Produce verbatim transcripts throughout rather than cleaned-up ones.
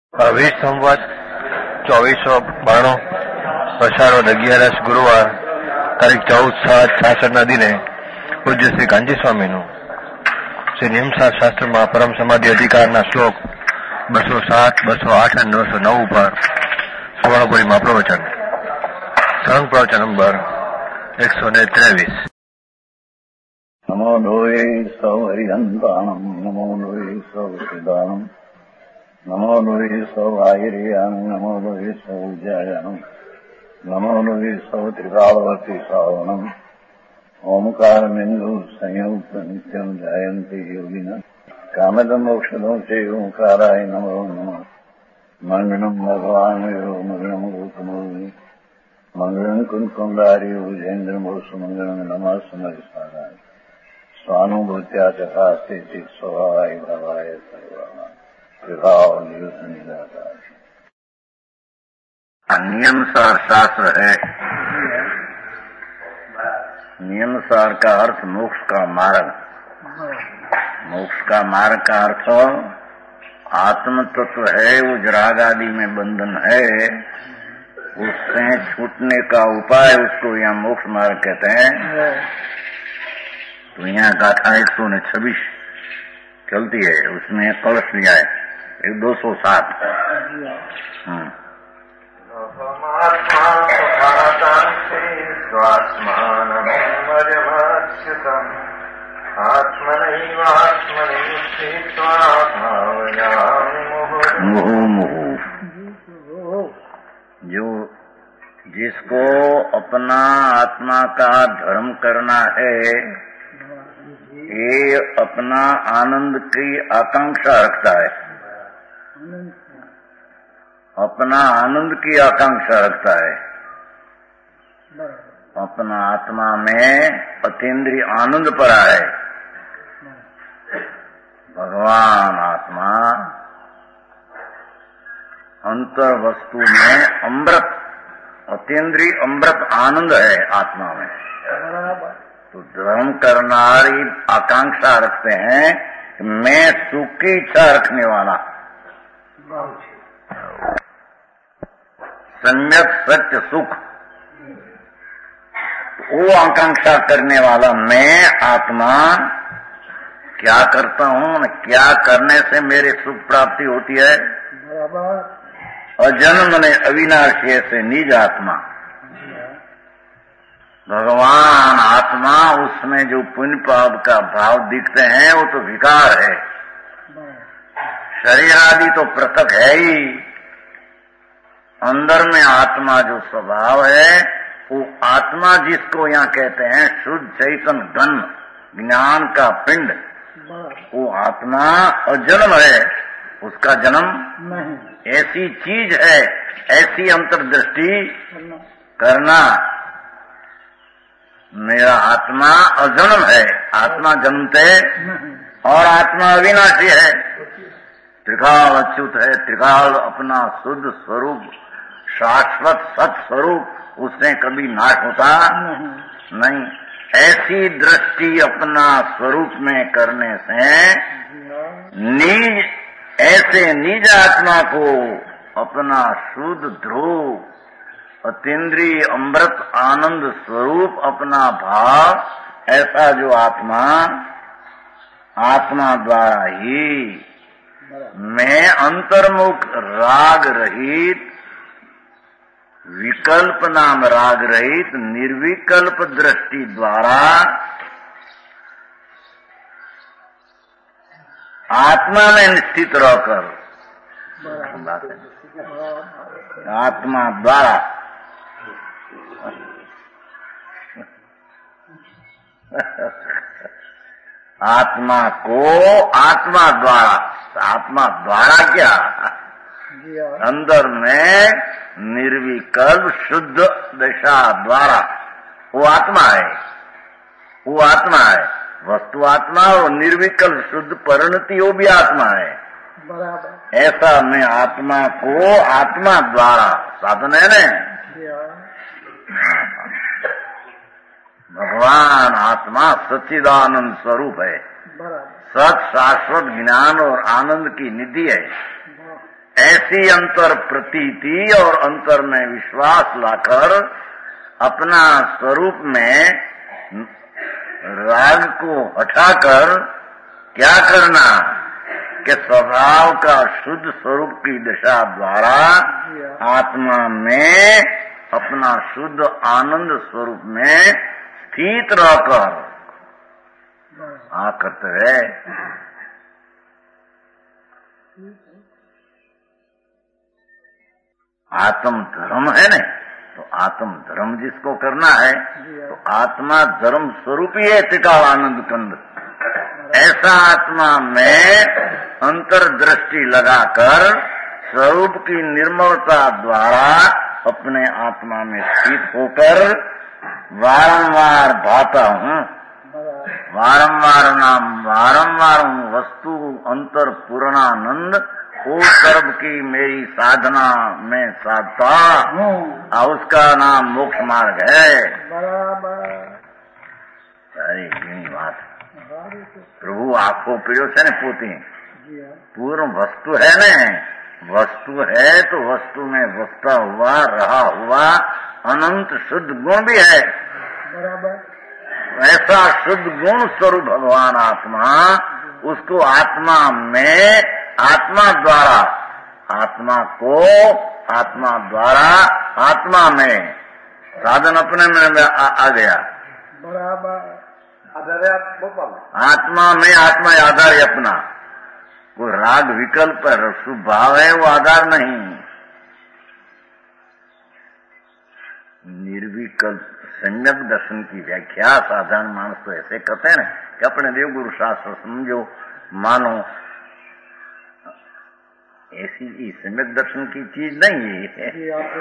વીસ સંવત ચોવીસો બાણું અષાઢ અગિયારસ ગુરુવાર તારીખ ચૌદ સાત છાસઠના દિને પૂજ્ય શ્રી કાંજી સ્વામીનું શ્રી નિયમસાર શાસ્ત્રમાં પરમ સમાધિ અધિકારના શ્લોક બસો સાત બસો આઠ અને બસો નવ ઉપર સુવર્ણપુરીમાં પ્રવચન સંઘ પ્રવચન નંબર એકસો ને ત્રેવીસ. નમો લોહે સૌ હરિહંતાણમ નમો લોહે સૌ સિદાનમ નમો લોહે સૌ આયર્યાનમ નમો લોહે સૌ જયાનમ નમો લોહે સૌ ત્રિકાળવતી સાવનમ ઓમકાર બિંદુ સંયુક્ત નિત્યમ જાયંતિ યોગિન કામદમ મોક્ષદો છે ઓંકારાય નમો નમઃ. મંગળમ ભગવાન મંગળમ ગોતમોહિ મંગળમ કુંકુંડારી ભુજેન્દ્રમો સુમંગળમ નમઃ સમરિસારાય स्वानुभूत्या तथा स्थिति स्वभावाय भवाय सर्वमा विभाव नियुक्त निराकार. नियमसार शास्त्र है. नियमसार का अर्थ मोक्ष का मार्ग. मोक्ष का मार्ग का अर्थ आत्म तत्व है. वो राग आदि में बंधन है, उससे छूटने का उपाय, उसको यहाँ मोक्ष मार्ग कहते हैं. तो यहाँ गाथा एक सौ ने छब्बीस चलती है, उसमें कलश लिया है एक दो सौ सात. जो जिसको अपना आत्मा का धर्म करना है, ये अपना आनंद की आकांक्षा रखता है. अपना आनंद की आकांक्षा रखता है. अपना आत्मा में अतीन्द्रिय आनंद पड़ा है. भगवान आत्मा अंतर वस्तु में अमृत, अतीन्द्रिय अमृत आनंद है आत्मा में. तो धर्म करनारी आकांक्षा रखते हैं कि मैं सुख की इच्छा रखने वाला, सम्यक सत्य सुख, वो आकांक्षा करने वाला मैं आत्मा क्या करता हूँ, क्या करने से मेरे सुख प्राप्ति होती है. अजन्म ने अविनाशी से निज आत्मा. भगवान आत्मा, उसमें जो पुण्य पाप का भाव दिखते हैं वो तो विकार है. शरीर आदि तो पृथक है ही. अंदर में आत्मा जो स्वभाव है, वो आत्मा जिसको यहाँ कहते हैं शुद्ध चैतन्य घन ज्ञान का पिंड, वो आत्मा अजन्म है. उसका जन्म नहीं. ऐसी चीज है, ऐसी अंतर्दृष्टि करना. मेरा आत्मा अजन्म है, आत्मा जन्मते और आत्मा अविनाशी है. त्रिकाल अच्युत है. त्रिकाल अपना शुद्ध स्वरूप, शाश्वत सत स्वरूप, उससे कभी नाश होता नहीं. नहीं. ऐसी दृष्टि अपना स्वरूप में करने से निज, ऐसे निज आत्मा को अपना शुद्ध ध्रुव अतीन्द्रिय अमृत आनंद स्वरूप अपना भाव, ऐसा जो आत्मा, आत्मा द्वारा ही मैं अंतर्मुख राग रहित, विकल्प नाम राग रहित निर्विकल्प दृष्टि द्वारा आत्मा में स्थित रहकर, आत्मा द्वारा आत्मा को आत्मा द्वारा, आत्मा द्वारा क्या, अंदर में निर्विकल्प शुद्ध दशा द्वारा वो आत्मा है. वो आत्मा है, वस्तु आत्मा और निर्विकल्प शुद्ध परिणति वो भी आत्मा है. ऐसा मैं आत्मा को आत्मा द्वारा, साधन है न, भगवान आत्मा सच्चिदानंद स्वरूप है. सत शाश्वत ज्ञान और आनंद की निधि है. ऐसी अंतर प्रतीति और अंतर में विश्वास लाकर अपना स्वरूप में राग को हटाकर क्या करना कि स्वभाव का शुद्ध स्वरूप की दिशा द्वारा आत्मा में अपना शुद्ध आनंद स्वरूप में स्थित रहकर आ करते है। आत्म धर्म है न, तो आत्म धर्म जिसको करना है तो आत्मा धर्म स्वरूप ही है टिकाव आनंद कंद। ऐसा आत्मा में अंतर्दृष्टि लगाकर स्वरूप की निर्मलता द्वारा अपने आत्मा में स्थित होकर वारंवार भाता हूँ, वारंवार नाम वारंवार हूँ वस्तु अंतर पूर्णानंद वो सर्व की मेरी साधना में साधता और उसका नाम मोक्ष मार्ग है। सारी घनी बात प्रभु आंखों पियो से न पोती पूर्ण वस्तु है न, वस्तु है तो वस्तु में वस्ता हुआ रहा हुआ अनंत शुद्ध गुण भी है। ऐसा शुद्ध गुण स्वरूप भगवान आत्मा, उसको आत्मा में आत्मा द्वारा आत्मा को आत्मा द्वारा आत्मा में साधन अपने में आ, आ गया। आत्मा में आत्मा आधार है अपना, वो राग विकल्प है, शुभ भाव है, वो आधार नहीं। निर्विकल्प सम्यक दर्शन की व्याख्या साधारण मानस तो ऐसे करते हैं ना कि अपने देव गुरु शास्त्र समझो मानो, ऐसी सम्यक दर्शन की चीज नहीं है।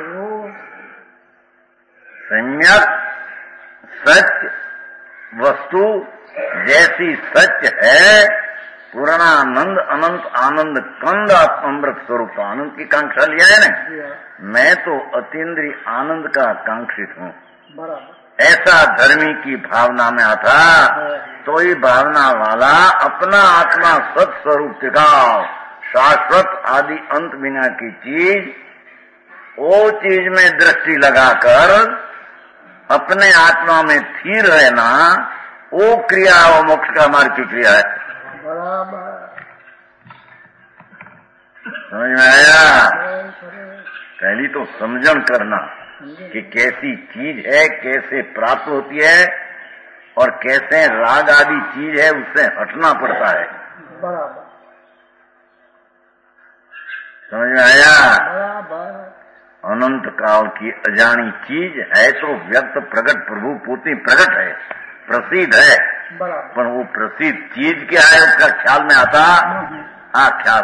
सम्यक सत्य वस्तु जैसी सत्य है, पूर्णानंद अनंत आनंद कंद अमृत स्वरूप आनंद की कांक्षा लिया है ना, मैं तो अतीन्द्रिय आनंद का कांक्षित हूँ। ऐसा धर्मी की भावना में आता तो ये भावना वाला अपना आत्मा सत स्वरूप टिकाव शाश्वत आदि अंत बिना की चीज, वो चीज में दृष्टि लगाकर अपने आत्मा में स्थिर रहना, वो क्रिया वो मोक्ष का मार्ग की क्रिया है। समझ में आया? पहली तो समझन करना कि कैसी चीज है, कैसे प्राप्त होती है और कैसे राग आदि चीज है उससे हटना पड़ता है। समझ में आया? अनंत काल की अजानी चीज है तो व्यक्त प्रकट प्रभु पोती प्रकट है, प्रसिद्ध है, पर वो प्रसिद्ध चीज क्या है उसका ख्याल में आता। हाँ, ख्याल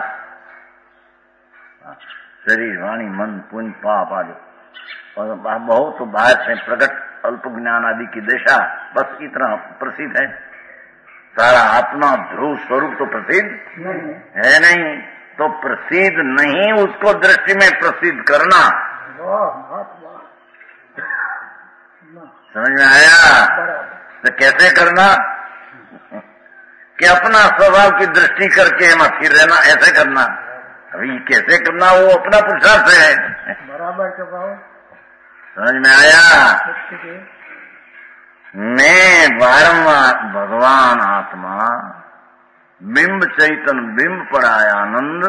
शरीर वाणी मन पुण्य पाप आदि और बहुत बाहर से प्रकट अल्प ज्ञान आदि की दिशा, बस इतना प्रसिद्ध है। सारा आत्मा ध्रुव स्वरूप तो प्रसिद्ध है नहीं, तो प्रसिद्ध नहीं उसको दृष्टि में प्रसिद्ध करना। समझ में आया? तो कैसे करना कि अपना स्वभाव की दृष्टि करके हम स्थिर रहना, ऐसे करना। अभी कैसे करना वो अपना पुरुषार्थ है। बराबर समझ में आया? मैं बारंबार भगवान आत्मा बिंब चैतन बिंब पराय आनंद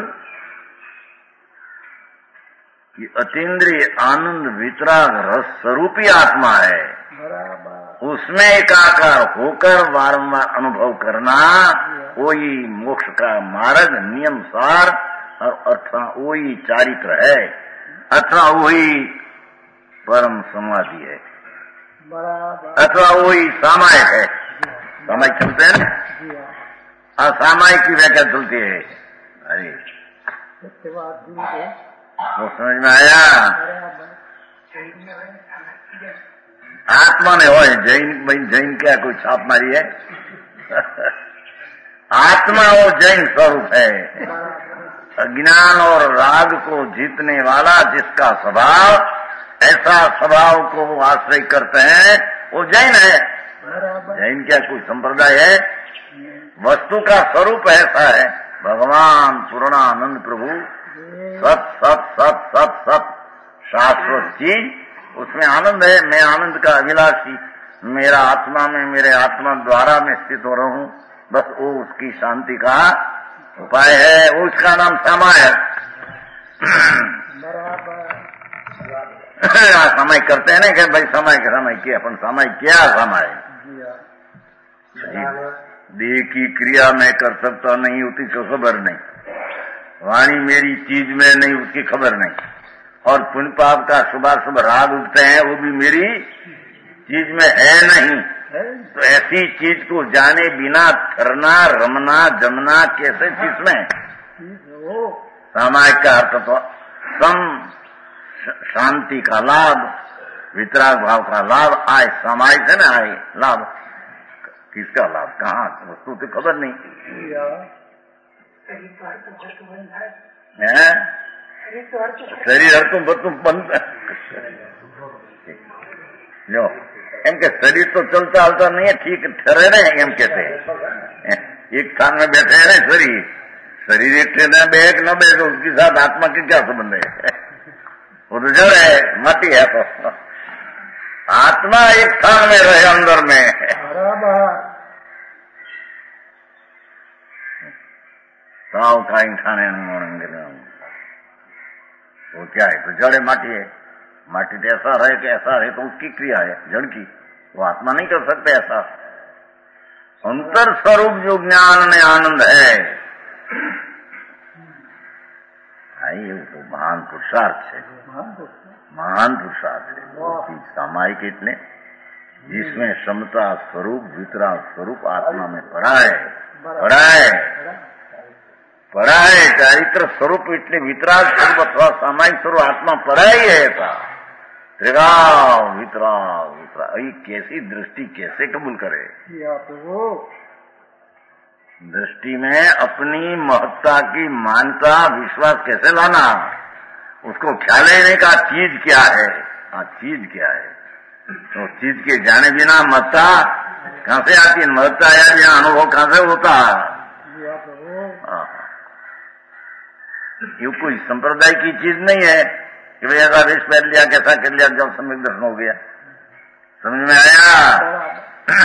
ये अतीन्द्रिय आनंद वितराग रस स्वरूपी आत्मा है। उसमें एकाकार होकर बारंबार अनुभव करना वही मोक्ष का मार्ग नियम सार और अथवा वही चारित्र है, अथवा वही परम समाधि है, अथवा वही सामायिक है। सामायिक चलते हैं ना, असामायिक की व्याख्या चलती है। अरे वो समझ में आया? आत्मा ने हो जैन, भाई जैन क्या कोई छाप मारी है? आत्मा वो जैन स्वरूप है, अज्ञान और राग को जीतने वाला जिसका स्वभाव ऐसा स्वभाव को वो आश्रय करते हैं वो जैन है। जैन क्या कोई संप्रदाय है? वस्तु का स्वरूप ऐसा है। भगवान पूर्णानंद प्रभु सत सत सत सत सत शाश्वत चीज, उसमें आनंद है। मैं आनंद का अभिलाषी, मेरा आत्मा में, मेरे आत्मा द्वारा मैं स्थित हो रहा हूं, बस वो उसकी शांति का उपाय है। वो उसका नाम समय है। समय करते हैं ना कि भाई समय के समय किया, अपन समय क्या समय देह की क्रिया मैं कर सकता नहीं, उसकी को खबर नहीं, वाणी मेरी चीज में नहीं, उसकी खबर नहीं, और पुण्य पाप का शुभाशुभ राग उठते हैं, वो भी मेरी चीज में है नहीं। तो ऐसी चीज को जाने बिना करना, रमना, जमना कैसे चीज में? सामायिक का अर्थ तो सम शांति का लाभ, वितराग भाव का लाभ आए, सामायिक है ना आए लाभ। किसका लाभ? कहाँ? वस्तु तो खबर नहीं है। शरीर हर तुम तुम बंद लो, इनके शरीर तो चलता हलता नहीं है, ठीक ठहरे रहे एम कहते हैं। एक स्थान में बैठे हैं शरीर, शरीर एक ठहरे बैठ न बैठ, उसके साथ आत्मा के क्या संबंध है? वो तो जड़ है, माटी है। तो आत्मा एक स्थान में रहे अंदर में, साव खाई खाने वो क्या है? तो जड़ है, माटी है। माटी तो ऐसा रहे कि ऐसा रहे, तो उसकी क्रिया है जड़ की, वो आत्मा नहीं कर सकते ऐसा। अंतर स्वरूप जो ज्ञान में आनंद है, आई वो तो महान पुरुषार्थ है, महान पुरुषार्थ है। वो चीज सामायिक इतने जिसमें समता स्वरूप, वितरा स्वरूप आत्मा में पड़ा है, पड़ा है, पड़ा है। चारित्र स्वरूप इतने वितराग स्वरूप अथवा सामायिक स्वरूप आत्मा पड़ा ही है ऐसा। त्रिगाव वितराग वितराग, कैसी दृष्टि कैसे कबूल करे? दृष्टि में अपनी महत्ता की मान्यता विश्वास कैसे लाना? उसको ख्याल ही नहीं का चीज क्या है। हाँ, चीज क्या है? तो चीज के जाने बिना महत्ता कहां से आती है? महत्ता आया बिना अनुभव कहां से होता? ये कोई संप्रदाय की चीज नहीं है कि भाई ऐसा वेश पहन लिया, कैसा कर लिया, जब सम्यक दर्शन हो गया। समझ में आया?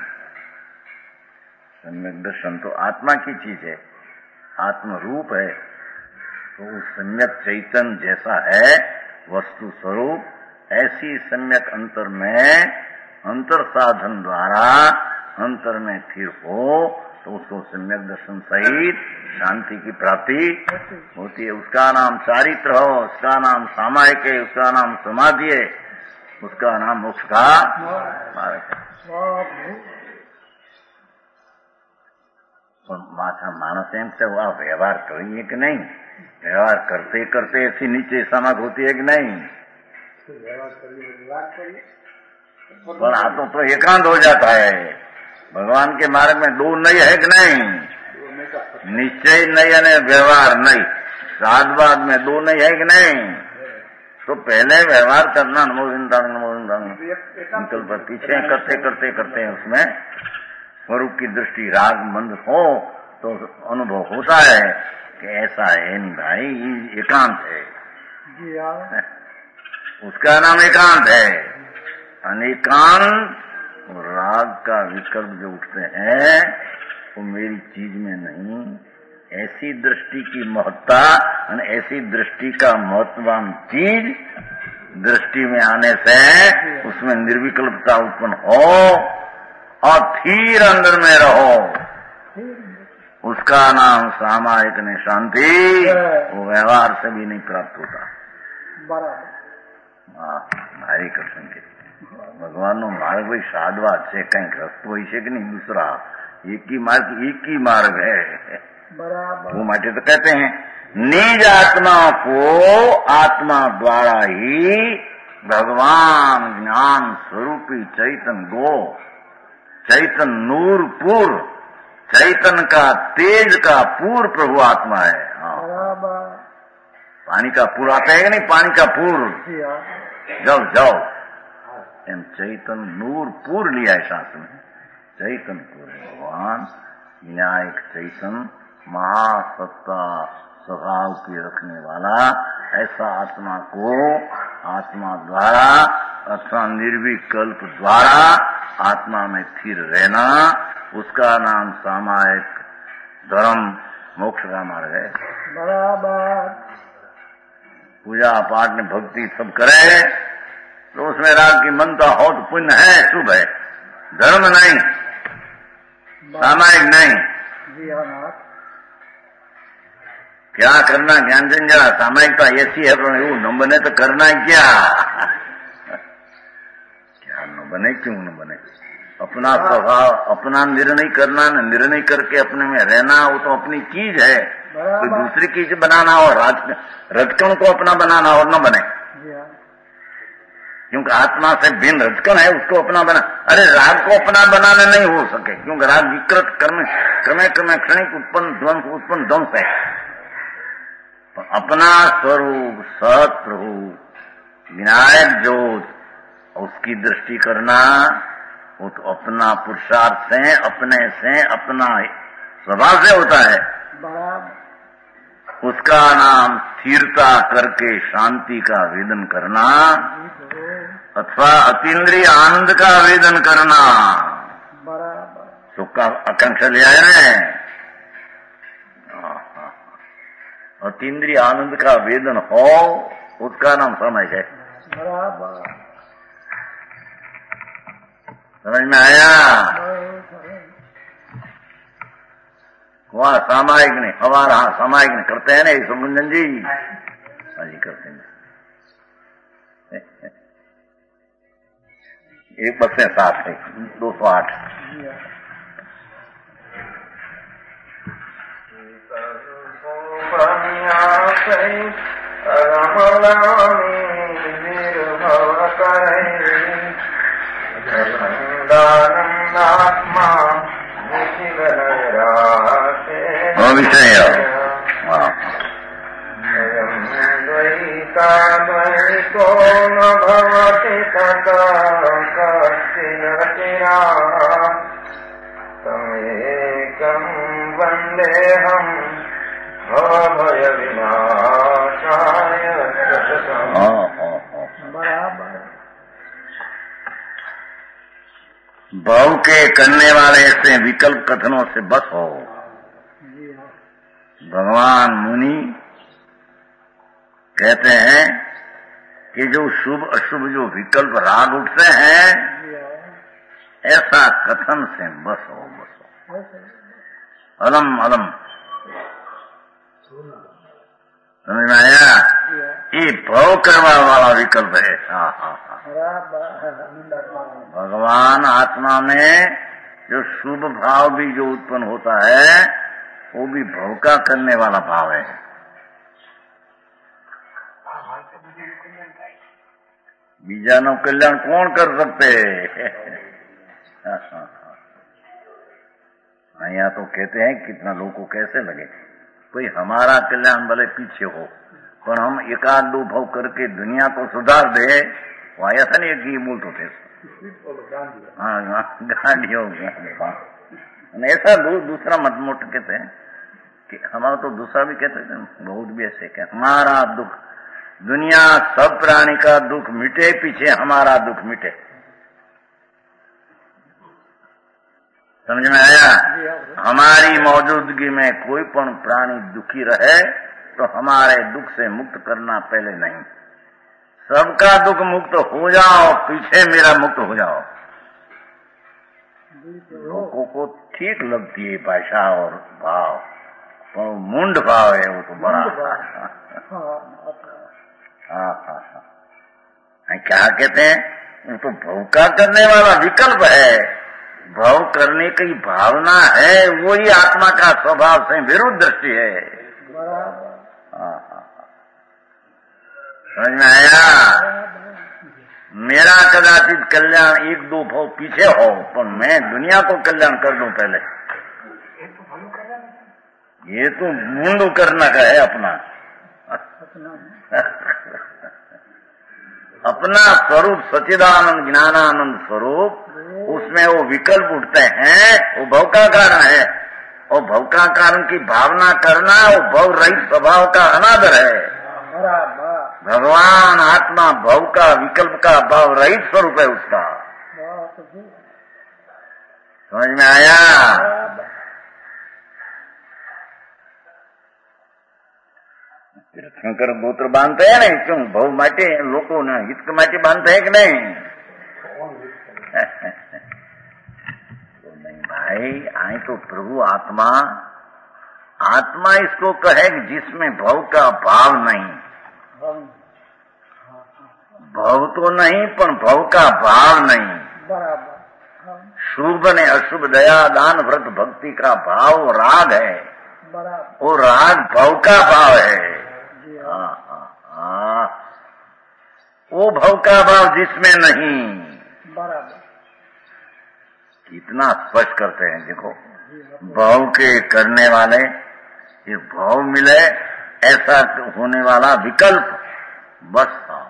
सम्यक दर्शन तो आत्मा की चीज है, आत्म रूप है। तो उस सम्यक चैतन्य जैसा है वस्तु स्वरूप, ऐसी सम्यक अंतर में, अंतर साधन द्वारा अंतर में फिर हो, तो उसको सम्यक दर्शन सहित शांति की प्राप्ति होती है। उसका नाम चारित्र हो, उसका नाम सामायिक है, उसका नाम समाधि है, उसका नाम मोक्ष का मार्ग है। माथा मानस एम से वह व्यवहार करेंगे कि नहीं? व्यवहार करते करते ऐसी नीचे समझ होती है कि नहीं? पर हाथों तो एकांत हो जाता है। भगवान के मार्ग में दो नहीं है कि नहीं? निश्चय नहीं है, व्यवहार नहीं। साधवाद में दो नहीं है कि नहीं? तो पहले व्यवहार करना, नमो विंदांग नमो विंदांग, निकल पर पीछे करते करते करते उसमें स्वरूप की दृष्टि राग मंद हो तो अनुभव होता है कि ऐसा है नहीं भाई, एकांत है। उसका नाम एकांत है। अनेकांत राग का विकल्प जो उठते हैं वो मेरी चीज में नहीं, ऐसी दृष्टि की महत्ता, ऐसी दृष्टि का महत्ववान चीज दृष्टि में आने से उसमें निर्विकल्पता उत्पन्न हो और फिर अंदर में रहो, उसका नाम सामायिक ने शांति, वो व्यवहार से भी नहीं प्राप्त होता। भारी कृष्ण के भगवान नो मार्ग भाई साधवाद से कहीं रस्तो હોય છે कि नहीं? दूसरा एक ही मार्ग, एक ही मार्ग है। वो माटे तो कहते हैं निज आत्मा को आत्मा द्वारा ही भगवान ज्ञान स्वरूपी चैतन गो, चैतन नूरपुर, चैतन का तेज का पूर प्रभु आत्मा है। पानी का पूर आता है कि नहीं? पानी का पूर, जाओ जाओ, एम चैतन नूरपुर लिया है शास्त्र में। चैतन पूर भगवान न्यायिक चैतन महासत्ता स्वभाव की रखने वाला ऐसा आत्मा को आत्मा द्वारा अथवा निर्विकल्प द्वारा आत्मा में स्थिर रहना, उसका नाम सामायिक धर्म मोक्ष का मार्ग है। बराबर। पूजा पाठ में भक्ति सब करे तो उसमें राग की मनता हो तो पुण्य है, शुभ है, धर्म नहीं, सामायिक नहीं। जी हाँ नाथ। क्या करना ज्ञान जरा सामायिकता ऐसी है, पर वो न बने तो करना ही क्या? क्या न बने, क्यों न बने? अपना स्वभाव, अपना निर्णय करना, न निर्णय करके अपने में रहना, वो तो अपनी चीज है। कोई दूसरी चीज बनाना हो, रजकण को अपना बनाना और न बने, क्योंकि आत्मा से भिन्न रजकण है, उसको अपना बना। अरे राग को अपना बनाने नहीं हो सके, क्योंकि राग विकृत कर्म क्रमे क्रमे क्षणिक उत्पन्न ध्वंस उत्पन्न ध्वंस है। तो अपना स्वरूप सत प्रभु विनायक ज्योत, उसकी दृष्टि करना, वो तो अपना पुरुषार्थ से, अपने से, अपना स्वभाव से होता है। उसका नाम स्थिरता करके शांति का वेदन करना अथवा अतीन्द्रिय आनंद का वेदन करना। सुख का आकांक्षा ले आए ना, अतीन्द्रिय आनंद का वेदन हो, उसका नाम समय है। समझ में आया? वहां सामायिक नहीं, हमारा हाँ सामायिक नहीं करते हैं ना सुमंजन जी? हाँ जी करते हैं। एक बस है, सात है, दो सौ आठ। विषय द्वैतो न भवति तथा कश्चिन चिरा तमेकं वन्देऽहं भय विनाशाय। बराबर। भाव के करने वाले ऐसे विकल्प कथनों से बस हो। भगवान मुनि कहते हैं कि जो शुभ अशुभ जो विकल्प राग उठते हैं, ऐसा कथन से बस हो, बस हो। अलम अलम समझ में आया? ये भाव करवा वाला विकल्प है। हाँ हाँ हाँ। भगवान आत्मा में जो शुभ भाव भी जो उत्पन्न होता है, वो भी भाव का करने वाला भाव है। बीजानो कल्याण कौन कर सकते? यहाँ तो कहते हैं कितना लोगों को कैसे लगे, कोई हमारा कल्याण भले पीछे हो, पर हम एकाध दो भाव करके दुनिया को सुधार दे, वो ऐसा नहीं कि मूल तो थे। हाँ गांधी हो गया ऐसा दू, दूसरा मत मोट कहते हैं कि हमारा तो दूसरा भी कहते हैं, बहुत भी ऐसे कहते हमारा दुख, दुनिया सब प्राणी का दुख मिटे, पीछे हमारा दुख मिटे। समझ में आया? हमारी मौजूदगी में कोई पण प्राणी दुखी रहे तो हमारे दुख से मुक्त करना पहले नहीं, सबका दुख मुक्त हो जाओ, पीछे मेरा मुक्त हो जाओ। लोगों को ठीक लगती है भाषा और भाव, पर मुंड भाव है वो तो बड़ा। हाँ हाँ हाँ, क्या कहते हैं, वो तो भव का करने वाला विकल्प है। भव करने की भावना है, वही आत्मा का स्वभाव से विरुद्ध दृष्टि है। हाँ हाँ समझ में आया? मेरा कदाचित कल्याण एक दो भाव पीछे हो, पर मैं दुनिया को कल्याण कर दूं पहले, ये तो मुंडू करना का है अपना। अपना स्वरूप सच्चिदानंद ज्ञानानंद स्वरूप, उसमें वो विकल्प उठते हैं, वो भव का कारण है। और भव का कारण की भावना करना वो भव रहित स्वभाव का अनादर है। भगवान आत्मा भव का विकल्प का भाव रहित स्वरूप है उसका। समझ में आया? शंकर गोत्र बांधते हैं नहीं क्यों? भव माटे लोगों ने हित के माटे बांधते हैं कि नहीं? तो नहीं भाई, आए तो प्रभु आत्मा आत्मा इसको कहे जिसमें भव का भाव नहीं। भव तो नहीं पर भव का भाव नहीं। शुभ ने अशुभ दया दान व्रत भक्ति का भाव राग है। वो राग भव का भाव है। हाँ हाँ हाँ, वो भव का भाव जिसमें नहीं। कितना स्पष्ट करते हैं देखो, भाव के करने वाले ये भाव मिले ऐसा होने वाला विकल्प बस आओ।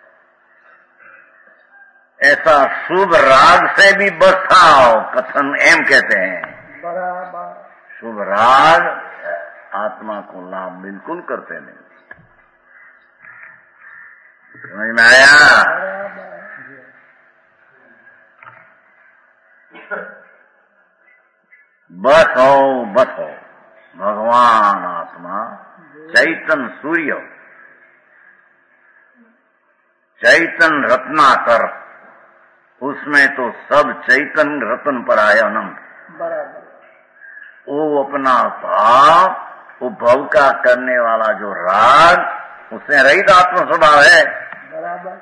ऐसा शुभ राग से भी बस आओ, कथन एम कहते हैं। शुभ राग आत्मा को लाभ बिल्कुल करते नहीं। समझ में आया? बस हो बस हो भगवान आत्मा चैतन सूर्य चैतन रत्नाकर, उसमें तो सब चैतन रत्न पर आया अनंत। वो अपना भाव, वो भव का करने वाला जो राग, उससे रहित आत्म स्वभाव है। बराबर।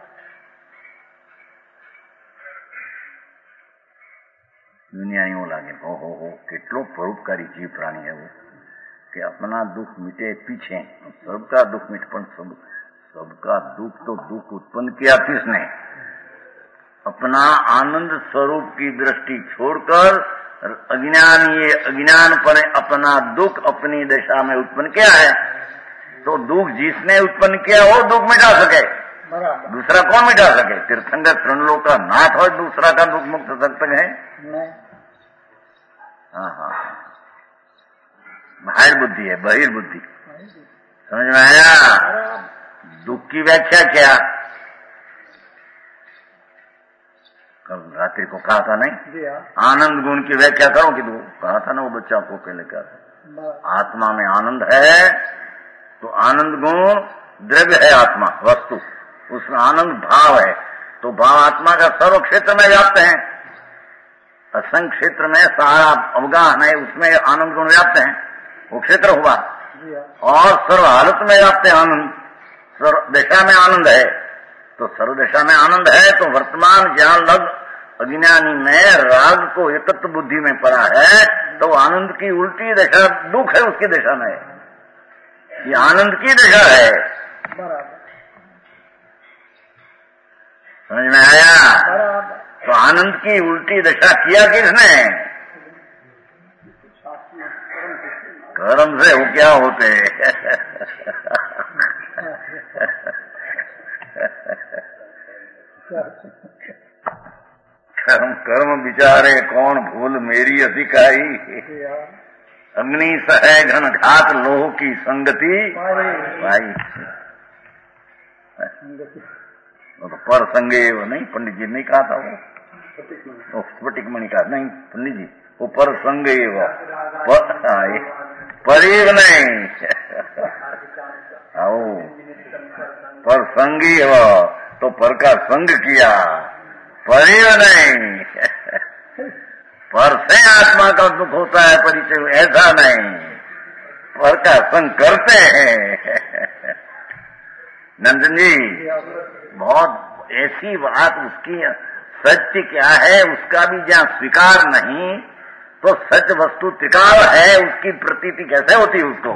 दुनिया यूं लागे हो हो हो કેટલો પરોપકારી जीव प्राणी है वो, कि अपना दुख मिटे पीछे, सबका दुख मिट, पर सब सबका दुख तो दुख उत्पन्न किया किसने? अपना आनंद स्वरूप की दृष्टि छोड़कर अज्ञान, ये अज्ञान पर अपना दुख अपनी दशा में उत्पन्न किया है। तो दुख जिसने उत्पन्न किया वो दुख मिटा सके, दूसरा कौन मिटा सके? तीर्थंकर त्रिलोक का नाथ हो, दूसरा का दुख मुक्त सकते है? हाँ हाँ, बाहर बुद्धि है, बहिर्बुद्धि। समझ में आया? दुख की व्याख्या क्या? कल रात्रि को कहा था नहीं, आनंद गुण की व्याख्या करो कि तू कहा था ना वो बच्चा को पहले क्या आत्मा में आनंद है, तो आनंद गुण द्रव्य है आत्मा वस्तु, उसमें आनंद भाव है। तो भाव आत्मा का सर्व क्षेत्र में व्याप्त है। असंग क्षेत्र में सारा अवगाहन है, उसमें आनंद गुण व्याप्त है, वो क्षेत्र हुआ। और सर्व हालत में व्याप्त है आनंद, सर्व दशा में आनंद है। तो सर्व दशा में आनंद है, तो वर्तमान ज्ञान लग अज्ञानी में राग को एकत्व बुद्धि में पड़ा है, तो आनंद की उल्टी दशा दुख है उसकी दशा में, ये आनंद की दशा है। समझ में आया? तो आनंद की उल्टी दशा किया किसने? कर्म से वो क्या होते कर्म कर्म बिचारे कौन भूल मेरी अधिकाई, अग्नि सहे घन घात लोह की संगति भाई। वो तो पर संगे वो नहीं, पंडित जी नहीं कहा था वो, स्फटिक मणि का नहीं पंडित जी, वो पर संगे वो परीव नहीं आओ पर संगी हो, तो पर का संग किया, परीव नहीं। पर से आत्मा का दुख होता है, परिचय ऐसा नहीं, पर का संग करते हैं। नंदन जी बहुत ऐसी बात, उसकी सत्य क्या है उसका भी जहाँ स्वीकार नहीं, तो सच वस्तु त्रिकाल है, उसकी प्रतीति कैसे होती है उसको?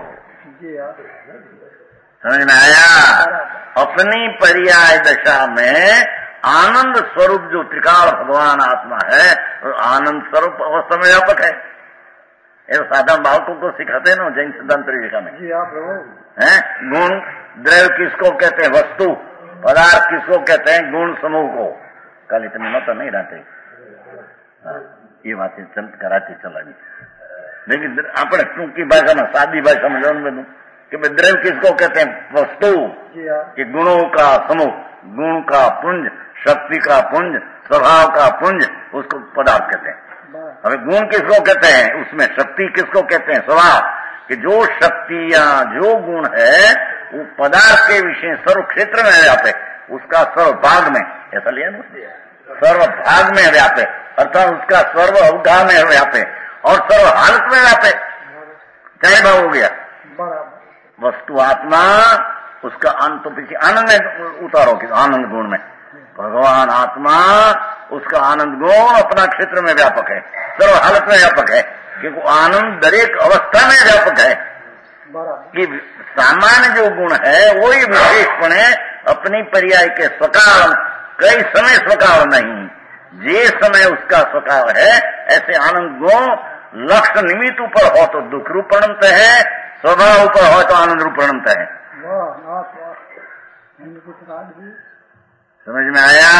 समझ में आया? अपनी पर्याय दशा में आनंद स्वरूप जो त्रिकाल भगवान आत्मा है, और आनंद स्वरूप अवस्था में व्यापक है। ये साधारण बालकों को सिखाते हैं ना जैन सिद्धांत तरीका में, है गुण द्रव्य किसको कहते हैं? वस्तु पदार्थ किसको कहते हैं? गुण समूह को। कल इतने मत नहीं रहते, ये बातें चल कराते चला जी। लेकिन अपने टूंकी भाषा में, सादी भाषा में जान में दूं कि द्रव्य किसको कहते हैं? वस्तु कि गुणों का समूह, गुण का पुंज, शक्ति का पुंज, स्वभाव का पुंज, उसको पदार्थ कहते हैं। अभी गुण किसको कहते हैं? उसमें शक्ति किसको कहते हैं? स्वभाव कि जो शक्तियां, जो गुण है वो पदार्थ के विषय सर्व क्षेत्र में व्यापे, उसका सर्व भाग में, ऐसा लिया ना, सर्व भाग में व्यापे, अर्थात उसका सर्व अवगाह में व्यापे और सर्व हालत में व्यापे। चाहे भाव हो गया वस्तु आत्मा, उसका अंत तो पीछे आनंद में उतारो कि आनंद गुण में भगवान आत्मा, उसका आनंद गुण अपना क्षेत्र में व्यापक है, सर्व हालत में व्यापक है, क्योंकि आनंद दरेक अवस्था में व्यापक है। कि सामान्य जो गुण है वही विशेषपणे अपनी पर्याय के स्वकाल, कई समय स्वकाल नहीं, जे समय उसका स्वकाल है, ऐसे आनंद गुण लक्ष्य निमित्त ऊपर हो तो दुख रूप परिणत है, स्वभाव ऊपर हो तो आनंद रूप परिणत है। समझ में आया?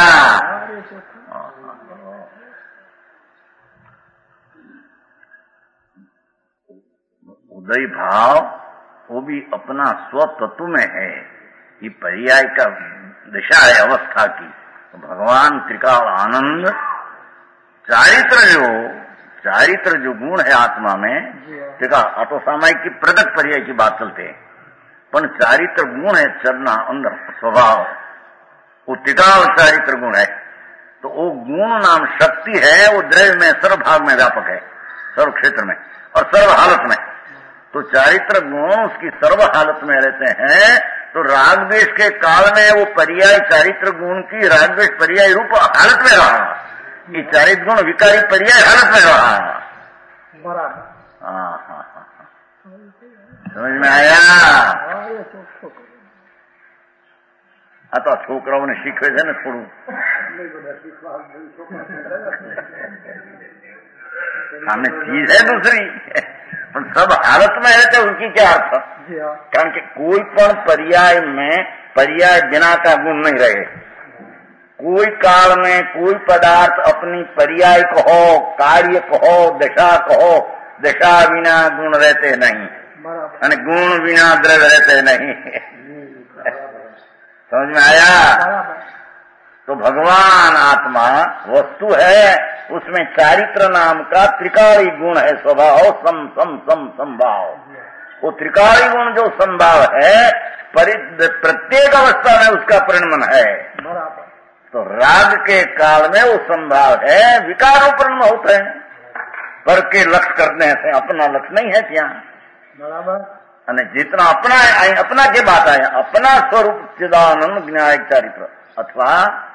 उदय भाव वो भी अपना स्वतत्व में है, ये पर्याय का दिशा है अवस्था की। तो भगवान त्रिकाल आनंद, चारित्र जो चारित्र जो गुण है आत्मा में, त्रिकाल अतो सामायिक की पृथक पर्याय की बात चलते है, पर चारित्र गुण है चलना अंदर स्वभाव, वो त्रिकाल चारित्र गुण है। तो वो गुण नाम शक्ति है, वो द्रव्य में सर्व भाग में व्यापक है, सर्व क्षेत्र में और सर्व हालत में। तो चारित्र गुण उसकी सर्व हालत में रहते हैं। तो राग द्वेष के काल में वो पर्याय चारित्र गुण की राग द्वेष पर्याय रूप हालत में रहा, ये चारित्र गुण विकारी पर्याय हालत में रहा। हाँ हाँ हाँ, समझ में आया? आ तो છોકરાઓને શીખવે છે ને થોડું, सामने चीज है दूसरी, पर सब हालत में रहते उनकी क्या अर्थ? कारण कि कोई पण पर्याय में पर्याय बिना का गुण नहीं रहे। कोई काल में कोई पदार्थ अपनी पर्याय कहो, कार्य कहो, दशा कहो, दशा बिना गुण रहते नहीं, અને गुण बिना द्रव्य रहते नहीं। समझ में आया? तो भगवान आत्मा वस्तु है, उसमें चारित्र नाम का त्रिकाली गुण है, स्वभाव सम सम सम संभाव। वो त्रिकाली गुण जो संभाव है प्रत्येक अवस्था में उसका परिणमन है। तो राग के काल में वो संभाव है, विकारों परिणम होते हैं, पर के लक्ष्य करने से अपना लक्ष्य नहीं है क्या? बराबर। અને जितना अपना है, अपना के बात आए, अपना स्वरूप चिदानंद ज्ञायक चारित्र, अथवा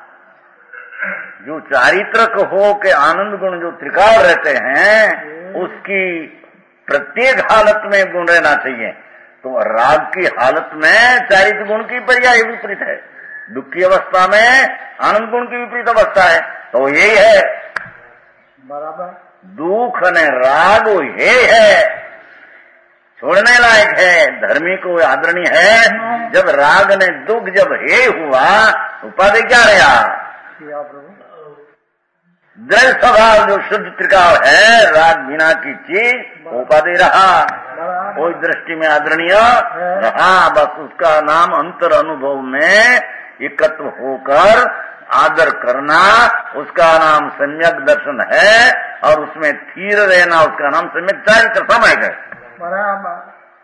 जो चारित्रक हो के आनंद गुण जो त्रिकाल रहते हैं, उसकी प्रत्येक हालत में गुण रहना चाहिए। तो राग की हालत में चारित्र गुण की पर्याय विपरीत है, दुख की अवस्था में आनंद गुण की विपरीत अवस्था है। तो यही है बराबर, दुख ने राग ये है, छोड़ने लायक है, धर्मी को आदरणीय है। जब राग ने दुख जब हे हुआ, उपाधि क्या रहा? द्रव्य स्वभाव जो शुद्ध त्रिकाल है, राग बिना की चीज, उपाधि रहा, कोई दृष्टि में आदरणीय रहा। बस उसका नाम अंतर अनुभव में एकत्व होकर आदर करना, उसका नाम सम्यक दर्शन है, और उसमें स्थिर रहना उसका नाम सम्यक चारित्र समय है। बराबर।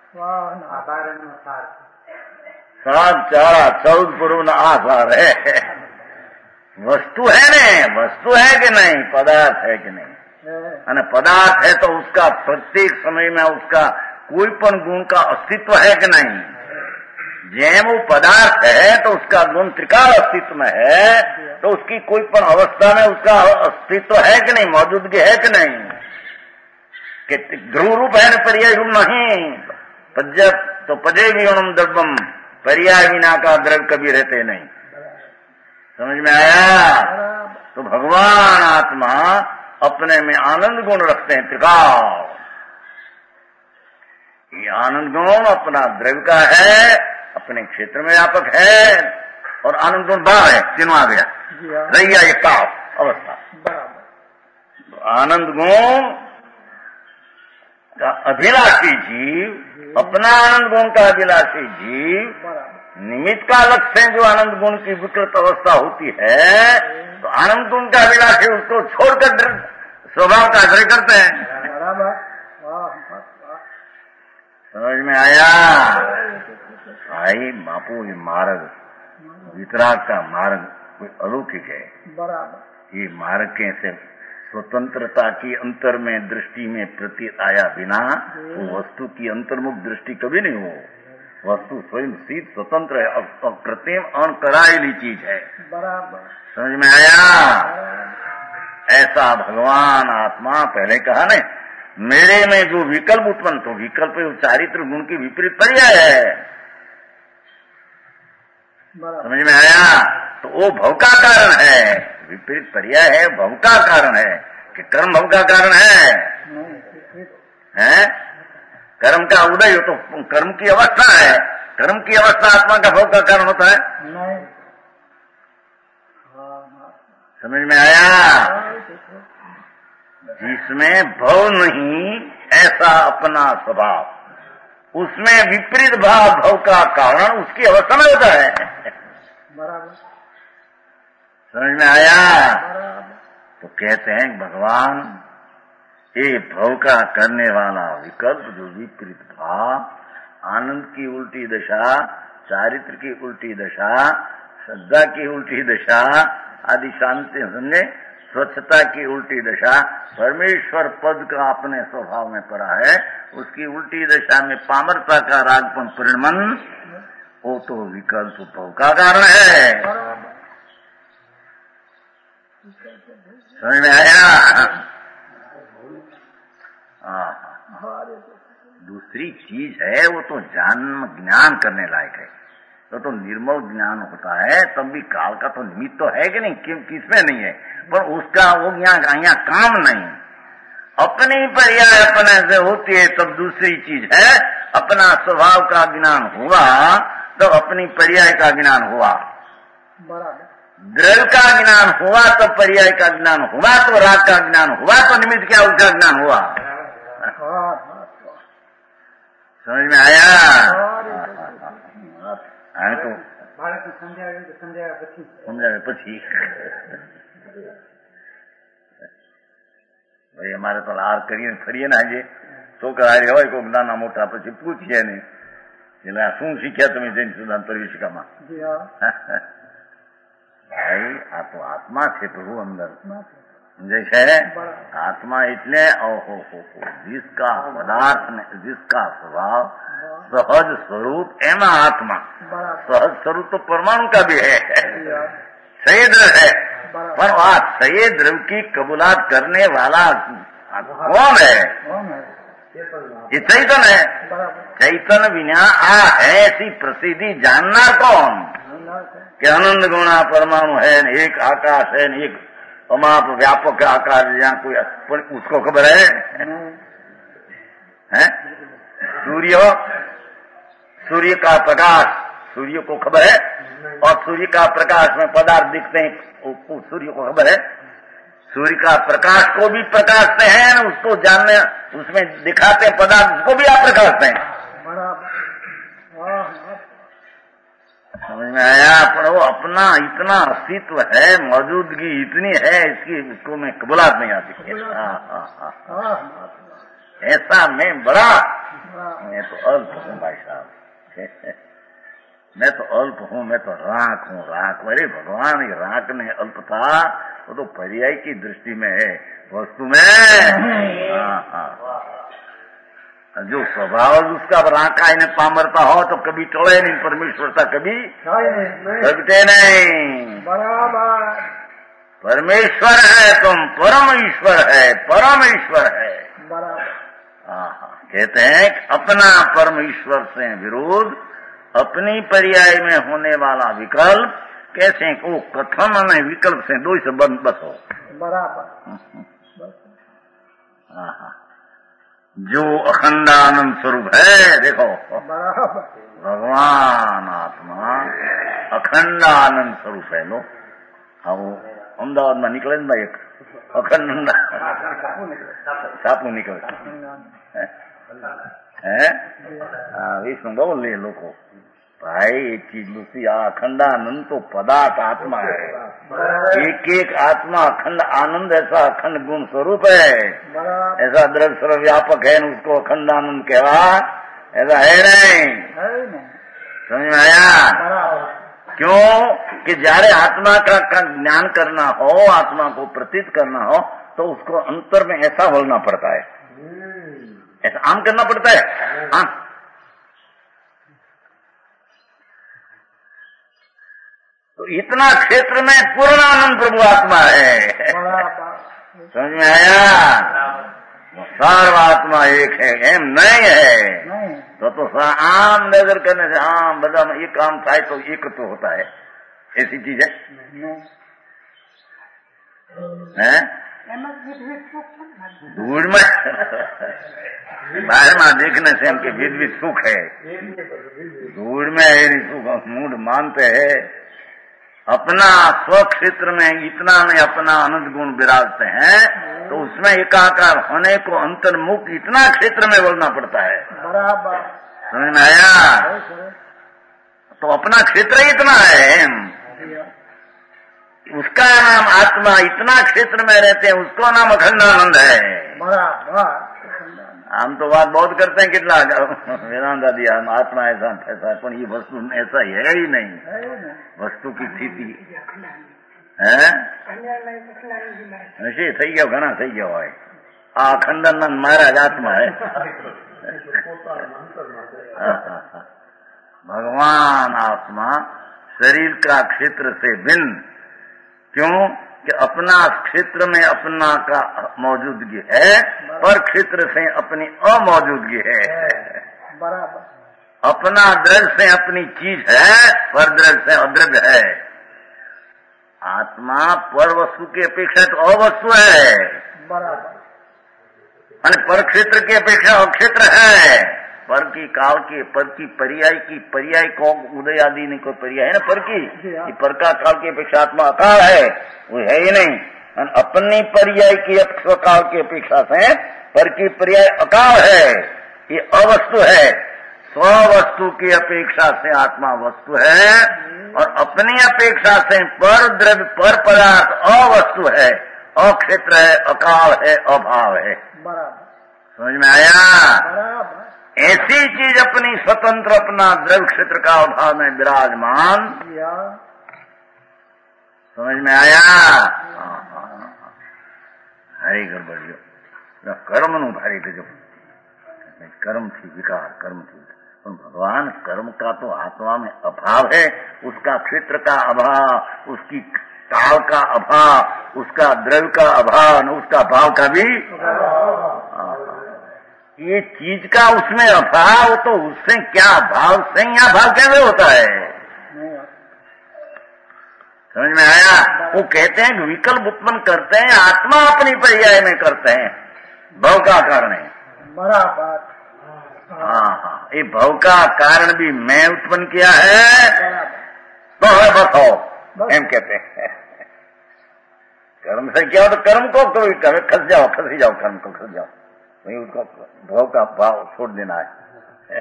सात चारा चौदह पूर्व आधार है। वस्तु है नहीं, वस्तु है कि नहीं, पदार्थ है कि नहीं, અને पदार्थ है तो उसका प्रत्येक समय में उसका कोई पण गुण का अस्तित्व है कि नहीं। जैम वो पदार्थ है तो उसका गुण त्रिकाल अस्तित्व में है, तो उसकी कोई पण अवस्था में उसका अस्तित्व है कि नहीं, मौजूदगी है कि नहीं। कि ध्रुव रूप है न पर्याय रूप नहीं। पज्य तो पजे विगुणम द्रव्यम, पर्याय बिना का द्रव्य कभी रहते नहीं। समझ में आया? तो भगवान आत्मा अपने में आनंद गुण रखते हैं त्रिकाल। ये आनंद गुण अपना द्रव्य का है, अपने क्षेत्र में व्यापक है, और आनंद गुण बाहर है, तीनों आ गया, रैया ये काव अवस्था। आनंद गुण का अभिलाषी जीव, अपना आनंद गुण का अभिलाषी जीव, निमित्त कालक से जो आनंद गुण की विकृत अवस्था होती है, तो आनंद गुण का अभिलाषी उसको छोड़कर स्वभाव का आग्रह करते हैं। समझ में आया भाई बापू? ये मार्ग वितराग का मार्ग कोई अलौकिक है। ये मार्ग के से स्वतंत्रता की अंतर में दृष्टि में प्रतीत आया बिना वो वस्तु की अंतर्मुख दृष्टि कभी नहीं हो। वस्तु स्वयं सीध स्वतंत्र है, अकृत्रिम अनकरायली चीज है। समझ में आया? ऐसा भगवान आत्मा, पहले कहा न, मेरे में जो विकल्प उत्पन्न, तो विकल्प चारित्र गुण की विपरीत पर्याय है। समझ में आया? तो वो भव का कारण है, विपरीत पर्याय है, भव का कारण है कि कर्म भव का कारण है, हैं? कर्म का उदय हो तो कर्म की अवस्था है, कर्म की अवस्था आत्मा का भव का कारण होता है। समझ में आया? जिसमें भव नहीं ऐसा अपना स्वभाव, उसमें विपरीत भाव भव का कारण उसकी अवस्था में होता है। बराबर। समझ में आया? तो कहते हैं भगवान ये भव का करने वाला विकल्प जो विपरीत भाव, आनंद की उल्टी दशा, चारित्र की उल्टी दशा, श्रद्धा की उल्टी दशा आदि, शांति समझे, स्वच्छता की उल्टी दशा, परमेश्वर पद का अपने स्वभाव में पड़ा है, उसकी उल्टी दशा में पामरता का रागपन परिणमन, वो तो विकल्प भव का कारण है। समझ में आया? दूसरी चीज है वो तो जन्म ज्ञान करने लायक है, तो तो निर्मल ज्ञान होता है, तब भी काल का तो निमित्त तो है कि नहीं, किसमें नहीं है, पर उसका वो ज्ञान यहाँ काम नहीं। अपनी पर्याय अपने से होती है तब दूसरी चीज है, अपना स्वभाव का ज्ञान हुआ तो अपनी पर्याय का ज्ञान हुआ, द्रव्य का ज्ञान हुआ तो पर्याय का ज्ञान हुआ, तो राग का ज्ञान हुआ, तो निमित्त क्या उसका ज्ञान हुआ। समझ में आया? हाँ तो समझा પછી ભાઈ અમારે તો લાર કરીને ફરીએ ને આજે છોકરા હોય કોઈ નાના મોટા પછી પૂછીએ ને એટલે શું શીખ્યા તમે જૈન સિદ્ધાંત પરિવિશિકામાં? ભાઈ આ તો આત્મા છે પ્રભુ અંદર સમજાય છે? આત્મા એટલે ઓહો હો जिसका पदार्थ ने जिसका स्वभाव सहज स्वरूप एमा आत्मा, सहज स्वरूप तो परमाणु का भी है, संयद्र है, पर वह संयद्र की कबूलात करने वाला कौन है? ये चैतन्य है। चैतन्य बिना आ है ऐसी प्रसिद्धि जानना कौन? कि आनंद गुणा परमाणु है, एक आकाश है, एक अमाप व्यापक आकार, यहाँ कोई उसको खबर है? हैं? सूर्य, सूर्य का प्रकाश सूर्य को खबर है, और सूर्य का प्रकाश में पदार्थ दिखते हैं, सूर्य को खबर है। सूर्य का प्रकाश को भी प्रकाशते हैं, उसको जानने उसमें दिखाते हैं पदार्थ, उसको भी आप प्रकाशते हैं। समझ में आया? पर वो अपना इतना अस्तित्व है, मौजूदगी इतनी है, इसकी उसको में कबूलात नहीं आती। ऐसा मैं बड़ा, मैं तो अल्प हूँ भाई साहब, मैं तो अल्प हूँ, मैं तो राख हूँ, राख। अरे भगवान, ये राख ने अल्पता वो तो पर्याय की दृष्टि में है, वस्तु में हाँ हाँ जो स्वभाव उसका राका इन्हें पामरता हो तो कभी टले नहीं, परमेश्वरता कभी लगते नहीं। बराबर परमेश्वर है, तुम परम ईश्वर है, परम ईश्वर है। हाँ कहते हैं कि अपना परम ईश्वर से विरोध, अपनी पर्याय में होने वाला विकल्प, कैसे को कथन में विकल्प से दो से बंद बस हो। बराबर हाँ जो अखंडानंद स्वरूप है, देखो भगवान आत्मा अखंडानंद स्वरूप है। लो हाँ वो अहमदाबाद में निकले ना एक अखंड सापू निकले है विष्णु बोले लोग भाई ये चीज दूसरी अखंडानंद तो पदार्थ आत्मा है, एक एक आत्मा अखंड आनंद ऐसा अखंड गुण स्वरूप है, ऐसा द्रव्य सर्व व्यापक है उसको अखंड आनंद कहवा, ऐसा है नहीं। समझ में आया? क्यों कि जारे आत्मा का, का ज्ञान करना हो, आत्मा को प्रतीत करना हो तो उसको अंतर में ऐसा बोलना पड़ता है, ऐसा आम करना पड़ता है। आम तो इतना क्षेत्र में पूर्ण आनंद प्रभु आत्मा है। समझ में आया? सर्वात्मा एक है, एम नहीं है तो तो आम नजर करने से आम बदा में एक काम था तो एक तो होता है, ऐसी चीज है, है? धूल में बाहर में देखने से हमके विध भी सुख है, धूल में सुख मूड मानते है। अपना स्व क्षेत्र में इतना में अपना अनंत गुण विराजते हैं तो उसमें एकाकार होने को अंतर्मुख इतना क्षेत्र में बोलना पड़ता है। बराबर समझ में आया? तो अपना क्षेत्र इतना है, उसका नाम आत्मा, इतना क्षेत्र में रहते हैं उसको नाम अखंडानंद है। बराबर हम तो बात बहुत करते हैं कितना वेदांत आदि आत्मा ऐसा ऐसा, पर ये वस्तु ऐसा है ही नहीं, वस्तु की स्थिति है ऐसे થઈ ગયો, ઘણા થઈ ગયો હોય આ અખંડાનંદ મહારાજ આત્મા है। भगवान आत्मा शरीर का क्षेत्र से भिन्न, क्यों कि अपना क्षेत्र में अपना का मौजूदगी है, पर क्षेत्र से अपनी अमौजूदगी है। बराबर अपना द्रव्य से अपनी चीज है, पर द्रव्य से अद्रव्य है। आत्मा पर वस्तु की अपेक्षा तो अवस्तु है, बराबर पर क्षेत्र की अपेक्षा अक्षेत्र है। पर की काल की, पर की पर्याय की, पर्याय को उदय आदि ने कोई पर्याय है ना पर की, कि पर का काल की अपेक्षा आत्मा अकाल है, वो है ही नहीं। अपनी पर्याय की काल की अपेक्षा से पर की पर्याय अकाल है, ये अवस्तु है। स्ववस्तु की अपेक्षा से आत्मा वस्तु है और अपनी अपेक्षा से पर द्रव्य पर पदार्थ अवस्तु है, अक्षेत्र है, अकाल है, अभाव है। बराबर समझ में आया? बराबर ऐसी चीज अपनी स्वतंत्र अपना द्रव्य क्षेत्र का अभाव में विराजमान, समझ में आया? हरे गड़बड़ियो कर्म नु भारी गजो, कर्म थी विकार, कर्म थी पर भगवान कर्म का तो आत्मा में अभाव है, उसका क्षेत्र का अभाव, उसकी काल का अभाव, उसका द्रव्य का अभाव, उसका भाव का भी ये चीज का उसमें अभाव, तो उससे क्या भाव से या भाव कैसे होता है? समझ में आया? वो कहते हैं विकल्प उत्पन्न करते हैं, आत्मा अपनी पर्याय में करते हैं, भव का कारण है। बराबर हाँ हाँ, ये भव का कारण भी मैं उत्पन्न किया है तो है बताओ, एम कहते हैं। कर्म से क्या हो तो कर्म को तो खस जाओ, खसी जाओ, कर्म को खस जाओ, वही उसको भाव का भाव छोड़ देना है।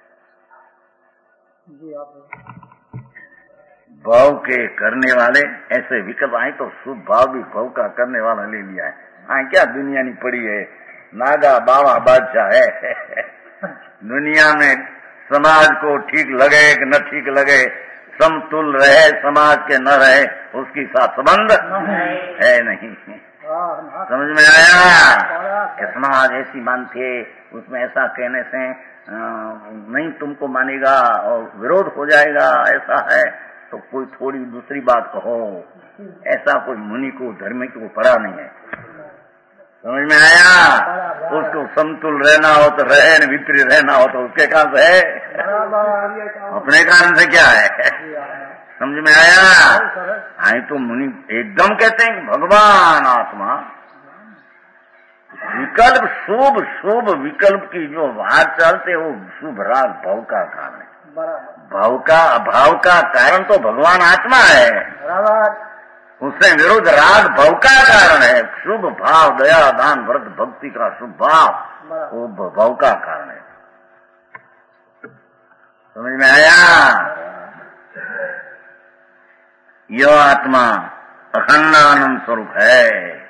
भाव के करने वाले ऐसे विकल्प आए तो शुभ भाव भी भाव का करने वाला ले लिया है। हाँ क्या दुनिया नहीं पड़ी है, नागा बाबा बादशाह है। दुनिया में समाज को ठीक लगे कि न ठीक लगे, समतुल रहे समाज के न रहे, उसकी साथ संबंध है नहीं। समझ में आया कि समाज ऐसी मानती है, उसमें ऐसा कहने से नहीं तुमको मानेगा और विरोध हो जाएगा, ऐसा है तो कोई थोड़ी दूसरी बात कहो, ऐसा कोई मुनि को धर्म को पड़ा नहीं है। समझ में आया? उसको समतुल रहना हो तो रहे, न विपरीत रहना हो तो उसके कारण से है, अपने कारण से क्या है? समझ में आया? आई तो मुनि एकदम कहते हैं भगवान आत्मा विकल्प शुभ शुभ विकल्प की जो बात चलते वो शुभ राग भाव का कारण है। भाव का अभाव का कारण तो भगवान आत्मा है, उससे विरुद्ध राग भाव का कारण है। शुभ भाव, दया, दान, व्रत, भक्ति का शुभ भाव वो भव का कारण है। समझ में आया? यह आत्मा अखंड आनंद स्वरूप है।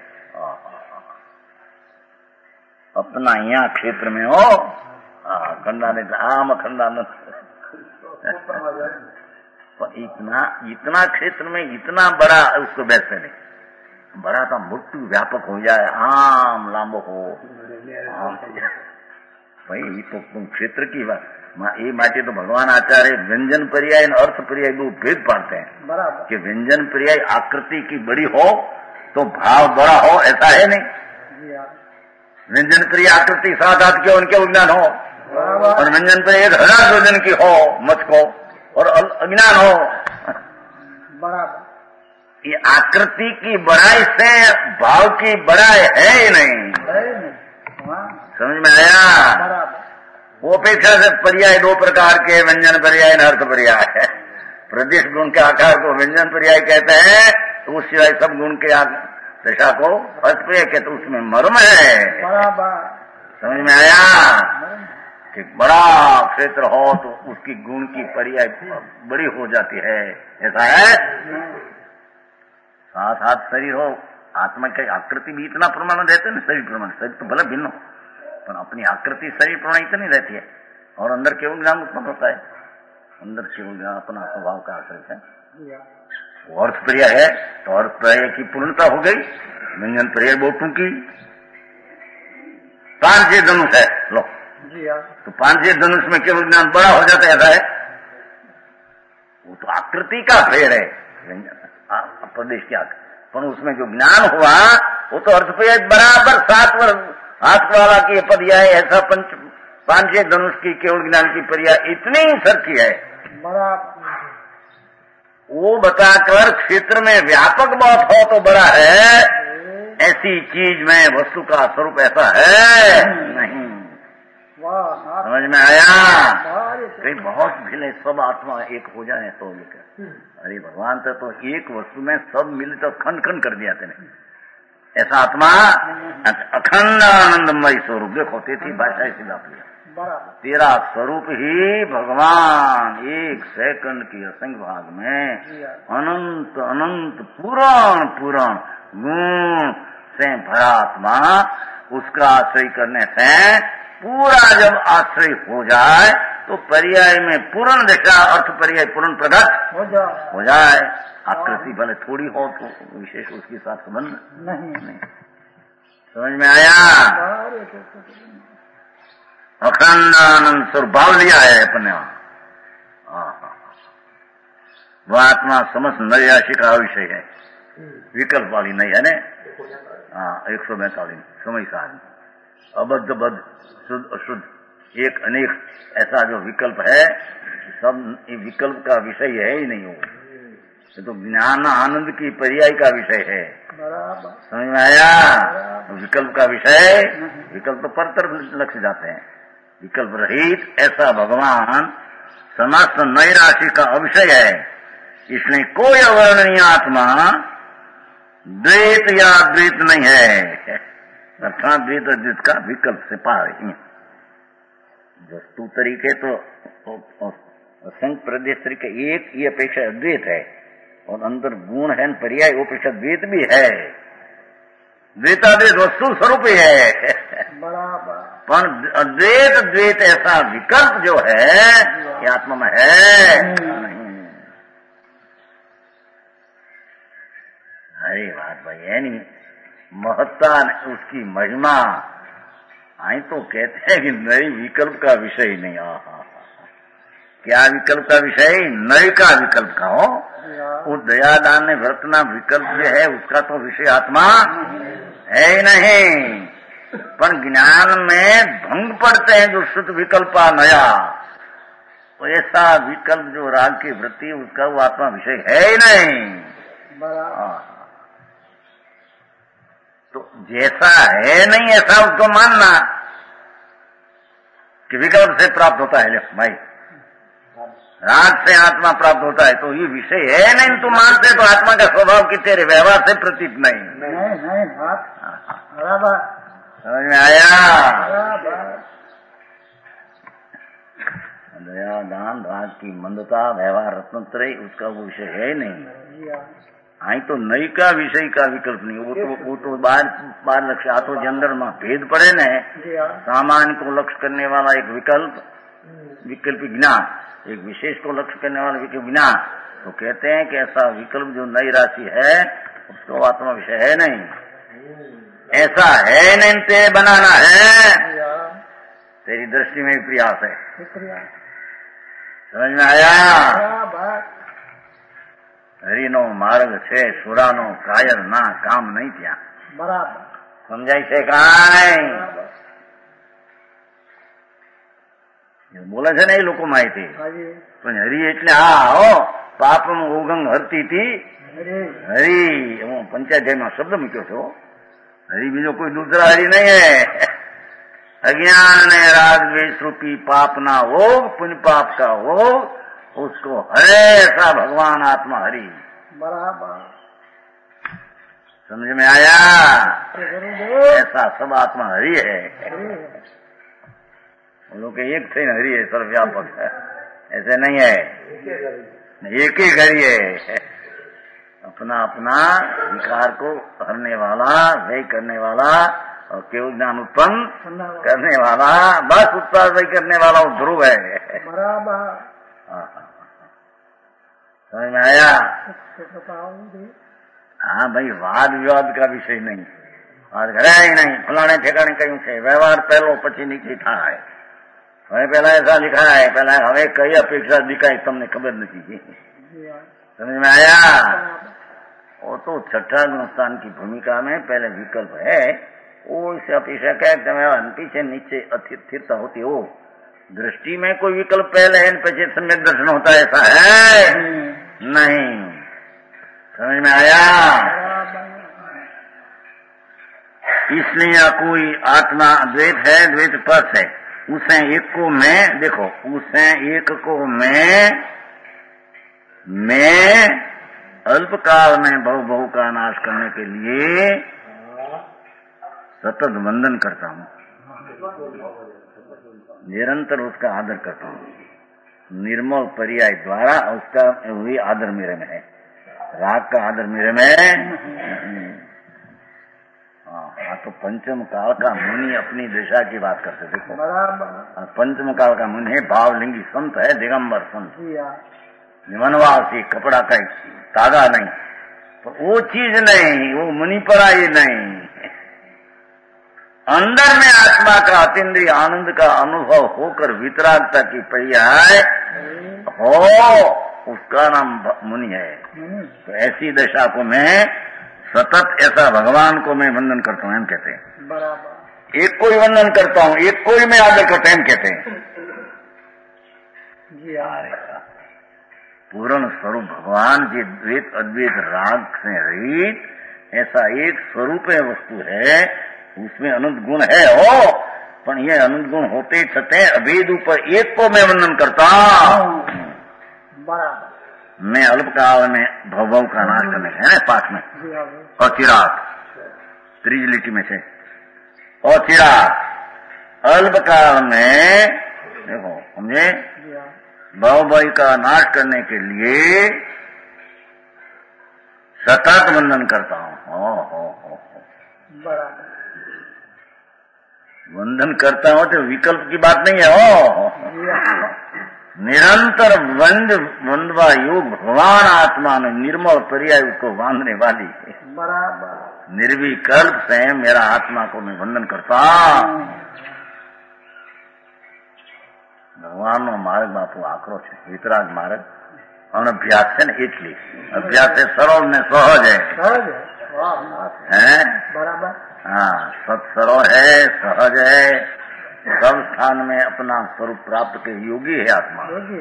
अपना यहाँ क्षेत्र में हो अखंडानंद, आम अखंडानंद। इतना इतना क्षेत्र में इतना बड़ा उसको वैसे नहीं, बड़ा तो मुट्ठी व्यापक हो जाए, आम लांबो हो भाई। तो तुम क्षेत्र की बात ये माटे तो भगवान आचार्य व्यंजन पर्याय और अर्थ पर्याय दो भेद पाते हैं कि व्यंजन पर्याय आकृति की बड़ी हो तो भाव बड़ा हो, ऐसा है नहीं। व्यंजन पर्याय आकृति सात हाथ के उनके विज्ञान हो और व्यंजन पर्याय एक हजार योजन की हो मत को और अज्ञान हो। बराबर ये आकृति की बड़ाई से भाव की बड़ाई है ही नहीं। समझ में आया? वो अपेक्षा से पर्याय दो प्रकार के, व्यंजन पर्याय और अर्थ पर्याय है। प्रदेश गुण के आकार को व्यंजन पर्याय कहते हैं, तो उस सिवाय सब गुण के दशा को अर्थ पर्याय कहते, उसमें मर्म है। समझ में आया? कि बड़ा क्षेत्र हो तो उसकी गुण की पर्याय बड़ी हो जाती है, ऐसा है। साथ साथ शरीर हो, आत्मा की आकृति भी इतना प्रमाण रहते है ना, शरीर प्रमाण। शरीर तो भले भिन्न हो पर अपनी आकृति शरीर प्रमाण इतनी रहती है और अंदर केवल ज्ञान उत्पन्न होता है। अंदर केवल ज्ञान अपना स्वभाव का आश्रित है। वो अर्थ पर्याय है तो अर्थ पर्याय की पूर्णता हो गई। व्यंजन पर्याय बहुत टूंकी, पांच छह धनुष है लो, तो पांच छह धनुष में केवल ज्ञान बड़ा हो जाता है, ऐसा है। वो तो आकृति का फेर है प्रदेश की आकृति, पर उसमें जो ज्ञान हुआ वो तो अर्थ पर्याय बराबर सात वर्ष हाथ वाला की पर्याय ऐसा पंच पांच छह धनुष की केवल ज्ञान की पर्याय इतनी ही सरकी है। वो बताकर क्षेत्र में व्यापक बहुत हो तो बड़ा है, ऐसी चीज में वस्तु का स्वरूप ऐसा है नहीं। समझ में आया? कई बहुत भिले सब आत्मा एक हो जाए तो लेकर, अरे भगवान तो, तो एक वस्तु में सब मिले तो खंड खंड कर दिया तेने। ऐसा आत्मा अखंड आनंदमय स्वरूप। देखो तेथी भाषा सीधा लिया, तेरा स्वरूप ही भगवान एक सेकंड की असंख्य भाग में अनंत अनंत पुराण पुराण गुण से भरा आत्मा, उसका आश्रय करने से पूरा जब आश्रय हो जाए तो पर्याय में पूर्ण दशा अर्थ पर्याय पूर्ण प्रकट हो जाए, हो जाए। आकृति भले थोड़ी हो तो विशेष उसके साथ संबंध नहीं, नहीं। समझ में आया? अखंड आनंद स्वरूप भाव लिया है अपने वहां। वह आत्मा समस्त नई राशि का विषय है, विकल्प वाली नहीं है ने। हाँ, एक सौ बैतालीस समय साधन अबद्ध बद्ध शुद्ध अशुद्ध एक अनेक, ऐसा जो विकल्प है सब विकल्प का विषय है ही नहीं। हो ये तो ज्ञान आनंद की पर्याय का विषय है। समझ में आया? विकल्प का विषय, विकल्प तो परतर लक्ष्य जाते हैं। विकल्प रहित ऐसा भगवान समस्त नई राशि का अविषय है, इसलिए कोई अवर्णनीय आत्मा द्वैत या द्वैत नहीं है, अर्थात द्वैत अद्वैत का विकल्प से पार ही। वस्तु तरीके तो असंख्य प्रदेश तरीके एक ही अपेक्षा अद्वैत है और अंदर गुण है पर्याय वो अपेक्षा द्वैत भी है। द्वैताद्वैत वस्तु स्वरूप ही है, पर अद्वैत द्वैत ऐसा विकल्प जो है ये आत्मा में है नहीं। अरे बात भाई है नहीं, महत्ता उसकी महिमा आई तो कहते हैं कि नई विकल्प का विषय नहीं। आहा, क्या विकल्प का विषय? नई का विकल्प का हो। वो दयादान ने वर्तना विकल्प जो है उसका तो विषय आत्मा है ही नहीं, पर ज्ञान में भंग पड़ते हैं जो शुद्ध विकल्पा नया, तो ऐसा विकल्प जो राग की वृत्ति उसका वो आत्मा विषय है ही नहीं। तो जैसा है नहीं ऐसा उसको मानना कि विकल्प से प्राप्त होता है। भाई राग से आत्मा प्राप्त होता है तो ये विषय है नहीं, तो मानते तो आत्मा का स्वभाव की तेरे व्यवहार से प्रतीत नहीं। नहीं नहीं बात बराबर। समझ में आया? दया दान राग की मंदता व्यवहार रत्नत्रय उसका वो विषय है नहीं। आई तो नई का विषय का विकल्प नहीं, वो तो वो तो बार बार लक्ष्य आतो के अंदर में भेद पड़े न। सामान्य को लक्ष्य करने वाला एक विकल्प विकल्प ज्ञान, एक विशेष को लक्ष्य करने वाला विकल्प ज्ञान, तो कहते हैं कि ऐसा विकल्प जो नई राशि है उसको आत्मा विषय है नहीं, ऐसा है नहीं ते बनाना है, तेरी दृष्टि में भी प्रयास है। समझ में आया? हरिनो मार्ग छे सुरानो कायर ना काम नहीं क्या बराबर समझाई से काई बोले છે ને એ લોકો માહિતી પણ હરી એટલે હા હો પાપમ ઉગંગ હરતી હતી હરી હું પંચાધ્યાયમાં શબ્દ મૂક્યો છો, હરી બીજો કોઈ દૂસરા હરી નહીં है। अज्ञान ने राग द्वेष रूपी पाप ना हो, पुण्य पाप का हो, उसको हरे ऐसा भगवान आत्मा हरि बराबर समझ में आया? ऐसा सब आत्मा हरि है। उन लोग के एक थे हरि है, सर्वव्यापक है, ऐसे नहीं है, एक ही हरि है। अपना अपना विकार को हरने वाला, वही करने वाला और केवल ज्ञान उत्पन्न करने वाला, बस उत्पादन करने वाला वो ध्रुव है बराबर। समझ में आया? हाँ भाई, वाद विवाद का विषय नहीं, वाद करे ही नहीं। फलाने ठिकाने कहीं से व्यवहार पहलो पची नीचे था है, हमें पहला ऐसा लिखा है, पहला हमें कई अपेक्षा दिखाई तमने खबर नहीं। समझ में आया? वो तो छठा गुण स्थान की भूमिका में पहले विकल्प है, वो इसे अपेक्षा क्या पीछे नीचे स्थिरता होती हो, दृष्टि में कोई विकल्प पहले है पीछे सम्यक दर्शन होता है, ऐसा है नहीं। समझ में आया? इसलिए कोई आत्मा द्वैत है, द्वैत पथ है, उसे एक को मैं देखो, उसे एक को मैं मैं अल्पकाल में बहु बहु का नाश करने के लिए सतत वंदन करता हूँ, निरंतर उसका आदर करता हूँ। निर्मल पर्याय द्वारा उसका वही आदर मेरे में है, राग का आदर मेरे में। हाँ, तो पंचम काल का मुनि अपनी दशा की बात करते देखो, पंचम काल का मुनि है, भावलिंगी संत है, दिगंबर संत, वनवासी, कपड़ा का तागा नहीं, तो वो चीज नहीं, वो मुनि पराई नहीं। अंदर में आत्मा का अतीन्द्रिय आनंद का अनुभव होकर वितरागता की पर्याय हो, उसका नाम मुनि है। तो ऐसी दशा को मैं सतत, ऐसा भगवान को मैं वंदन करता हूँ, एम कहते हैं। बराबर एक को ही वंदन करता हूँ, एक को ही मैं आदर करता हूँ, एम कहते हैं। पूर्ण स्वरूप भगवान जी द्वैत अद्वैत राग से रहित ऐसा एक स्वरूप है, वस्तु है, उसमें अनंत गुण है हो, पर ये अनंत गुण होते छते अभेद ऊपर एक को मैं वंदन करता हूँ। बराबर मैं अल्पकाल में भवभव का नाश करने है ना पाठ में, और चिराग त्रीज लिटी में से, और चिराग अल्पकाल में देखो समझे, भवभव का नाश करने के लिए सतत वंदन करता हूँ। हो हो हो बराबर वंदन करता हूँ तो विकल्प की बात नहीं है। हो निरंतर वंद वंदवा योग भगवान आत्मा में निर्मल पर्याय उसको बांधने वाली बराबर निर्विकल्प से मेरा आत्मा को मैं वंदन करता। भगवान नो मार्ग बापू आकरो है, वितराग मार्ग अनभ्यास है न, એટલી अभ्यास है सरल ने सहज है, है? बराबर हाँ, सत सरल है, सहज है, सब स्थान में अपना स्वरूप प्राप्त के योगी है आत्मा।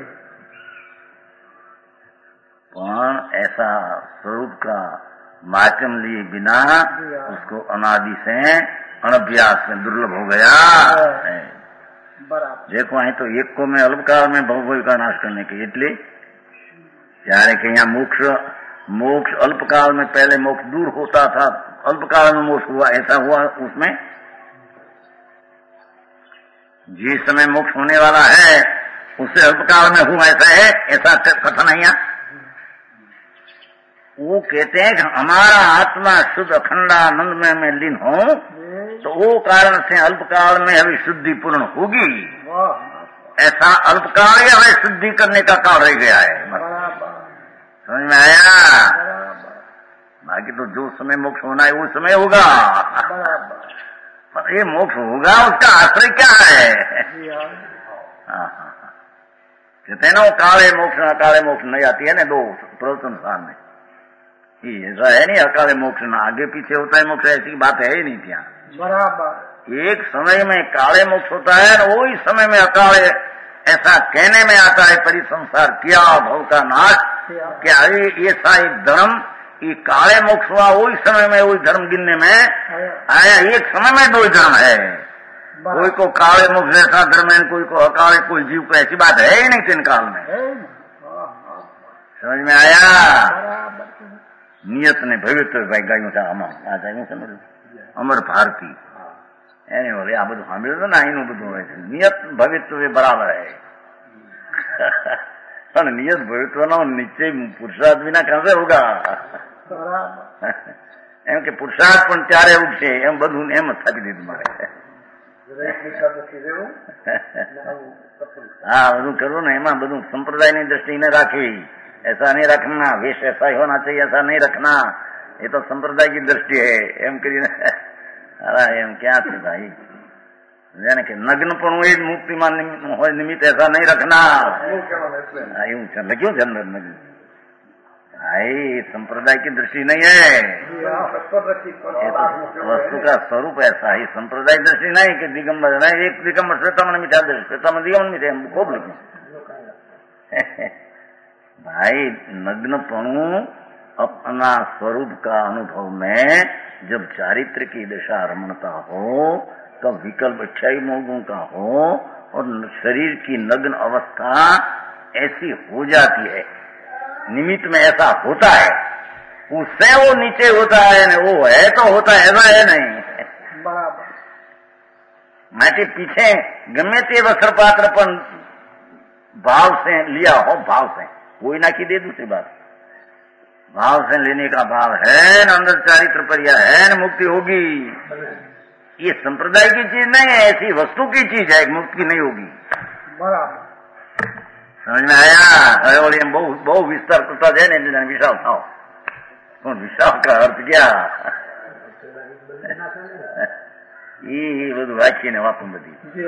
पण ऐसा स्वरूप का माध्यम लिए बिना उसको अनादि से अनभ्यास में दुर्लभ हो गया है। देखो અહીં तो एक को मैं अल्पकाल में भवभव का नाश करने के એટલે ત્યારે કે यहाँ मोक्ष मोक्ष अल्पकाल में, पहले मोक्ष दूर होता था, अल्पकाल में मोक्ष हुआ, ऐसा हुआ उसमें जिस समय मोक्ष होने वाला है उससे अल्पकाल में हूं ऐसा है, ऐसा कथन नहीं है। वो कहते हैं कि हमारा आत्मा शुद्ध अखंडानंद में मैं लीन हूं तो वो कारण से अल्पकाल में अभी शुद्धि पूर्ण होगी। ऐसा अल्पकाल या हमें शुद्धि करने का काल रह गया है। समझ में आया? बाकी तो जो समय मोक्ष होना है वो समय होगा, पर ये मोक्ष होगा उसका आश्रय क्या है? हाँ हाँ कहते हैं ना वो काले मोक्ष अकाले मोक्ष नहीं आती है ना दो प्रवचन सामने, ऐसा है नहीं अकाले मोक्ष ना आगे पीछे होता है मोक्ष, ऐसी बात है ही नहीं थी यहाँ। बराबर एक समय में काले मोक्ष होता है और वही समय में अकाले ऐसा कहने में आता है परिसंसार किया भव का नाश, क्या ये ऐसा एक धर्म ये काले मोक्ष हुआ वही समय में वही धर्म गिनने में आया। एक समय में दो धर्म है, कोई को काले मोक्ष ऐसा धर्म है, कोई को अकाले, कोई जीव को, ऐसी बात है ही नहीं तीन काल में। समझ में आया? नियत ने भविष्य गायों से अमर अमर भारती એને બોલે આ બધું સાંભળ્યું હતું ને અહીંનું બધું હોય છે નિયત ભવિત્વ એ બરાબર હે પણ નિયત ભવિત્વનો નિશ્ચય પુરુષાર્થ વિના કહાં હોગા એમ કે પુરુષાર્થ પણ ત્યારે ઉઠશે એમ બધું એમ જ થાપી દીધું મારે। હા બધું કરવું ને એમાં બધું સંપ્રદાયની દ્રષ્ટિ ને રાખવી, ऐसा नहीं रखना, वेश ऐसा ही होना चाहिए ऐसा नहीं रखना, ये तो संप्रदाय की दृष्टि है एम करीने अरे एम क्या थे भाई यानी कि नग्नपणु એ મુક્તિમાં હોય નિમિત્ત ऐसा नहीं रखना। यूं चल क्यों चल नग्न भाई संप्रदाय की दृष्टि नहीं है, ये तो वस्तु का स्वरूप ऐसा ही संप्रदाय दृष्टि नहीं कि दिगंबर नहीं, एक दिगंबर श्वेता मन मिटा दे श्वेता मन दिगंबर मिटे खूब लिखे भाई नग्नपणु अपना स्वरूप का अनुभव में जब चारित्र की दशा रमणता हो तब विकल्प क्षय मोगों का हो और शरीर की नग्न अवस्था ऐसी हो जाती है, निमित्त में ऐसा होता है, उससे वो नीचे होता है न वो है तो होता है, ऐसा है नहीं बराबर। माटी पीछे गमे ते वस्त्र पात्र पर भाव से लिया हो, भाव से कोई ना की दे दूसरी बात, भाव से लेने का भाव है न अंदर चारित्र परिया है न मुक्ति होगी। ये संप्रदाय की चीज नहीं है, ऐसी वस्तु की चीज है, मुक्ति नहीं होगी। बराबर समझ में आया? अरे बोले बहु बहु विस्तार करता जाए न विशाल था, तो विशाल का अर्थ क्या ये બધું વાંચીને વાપું બધી।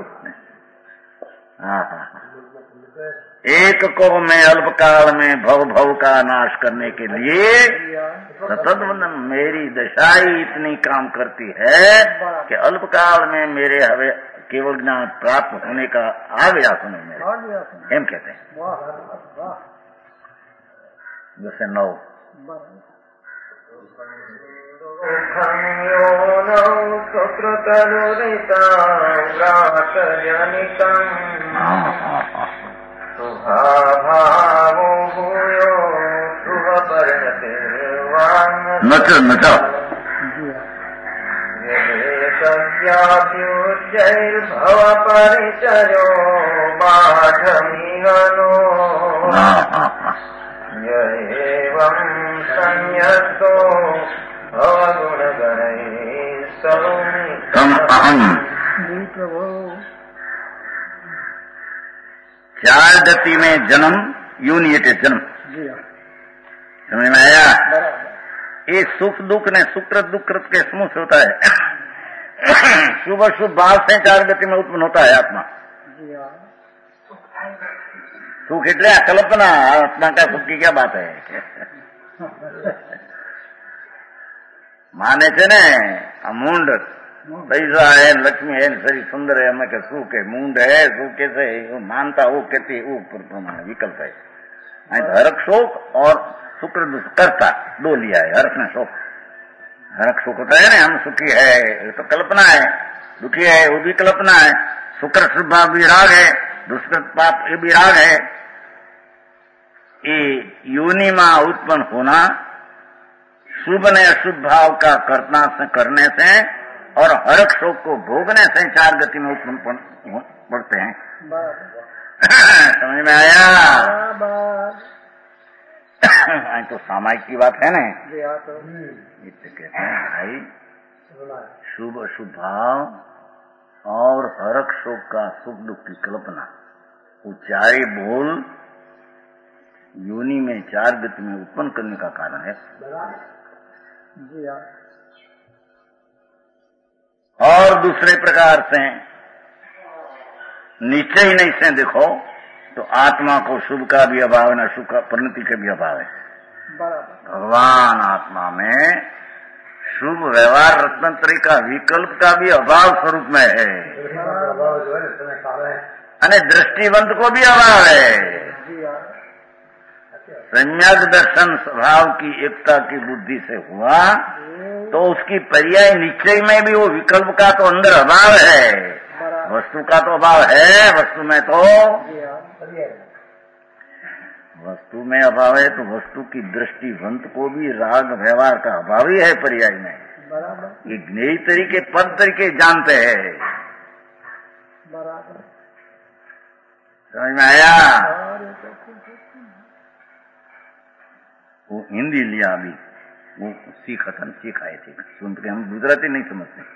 हाँ हाँ एक को मैं अल्पकाल में भव भव का नाश करने के लिए सतत मेरी दशाई इतनी काम करती है कि अल्पकाल में मेरे हवे केवल ज्ञान प्राप्त होने का आ गया सुनो मेरे एम कहते हैं। जैसे नौ भावो भूयो शुभ परिणतिर्वान् नचो नचो यदेशस्याप्युच्चैर्भव परिचयो बाढमिहनो य एवं संयतो भवगुणगणैः सौम्य। चार गति में जन्म यूनिट जन्म समझ में आया? ये सुख दुख ने सुकृत दुकृत के समूह से होता है। शुभ शुभ भाव से चार गति में उत्पन्न होता है आत्मा। सुख એટલે कल्पना, आत्मा का सुख की क्या बात है? माने છે ને આ મૂંડ पैसा है लक्ष्मी है शरीर सुंदर है हमें सुख है मूंड है सुख कैसे वो मानता वो कहती वो प्रमाण विकल्प है। हरक शोक और शुक्र करता दो लिया है। हरक ने शोक, हरक शोक होता है ना हम सुखी है तो कल्पना है, दुखी है वो भी कल्पना है, शुक्र शुभ भाव भी राग है, दुष्कृत पाप ये भी राग है। ये योनि में उत्पन्न होना शुभ ने अशुभ भाव का करना से करने से और हरक शोक को भोगने से चार गति में उत्पन्न पड़ते हैं। समझ में आया? तो सामायिक की बात है ना। तो कहते हैं भाई शुभ अशुभ भाव और हरक शोक का सुख दुख की कल्पना, वो चारे बोल योनि में चार गति में उत्पन्न करने का कारण है। और दूसरे प्रकार से निश्चय नहीं से देखो तो आत्मा को शुभ का भी अभाव है, न शुभ का परिणति का भी अभाव है। भगवान आत्मा में शुभ व्यवहार रत्नत्रय का विकल्प का भी अभाव स्वरूप में है, अने दृष्टिवंत को भी अभाव है। सम्यक दर्शन स्वभाव की एकता की बुद्धि से हुआ तो उसकी पर्याय निश्चय में भी वो विकल्प का तो अंदर अभाव है, वस्तु का तो अभाव है। वस्तु में तो वस्तु में अभाव है तो वस्तु की दृष्टिवंत को भी राग व्यवहार का अभाव ही है पर्याय में। ये ज्ञेय तरीके पद तरीके जानते हैं। समझ में आया? वो हिंदी लिया अभी, वो सीखा था, सीखा है, ठीक सुनते हम गुजराती नहीं समझते।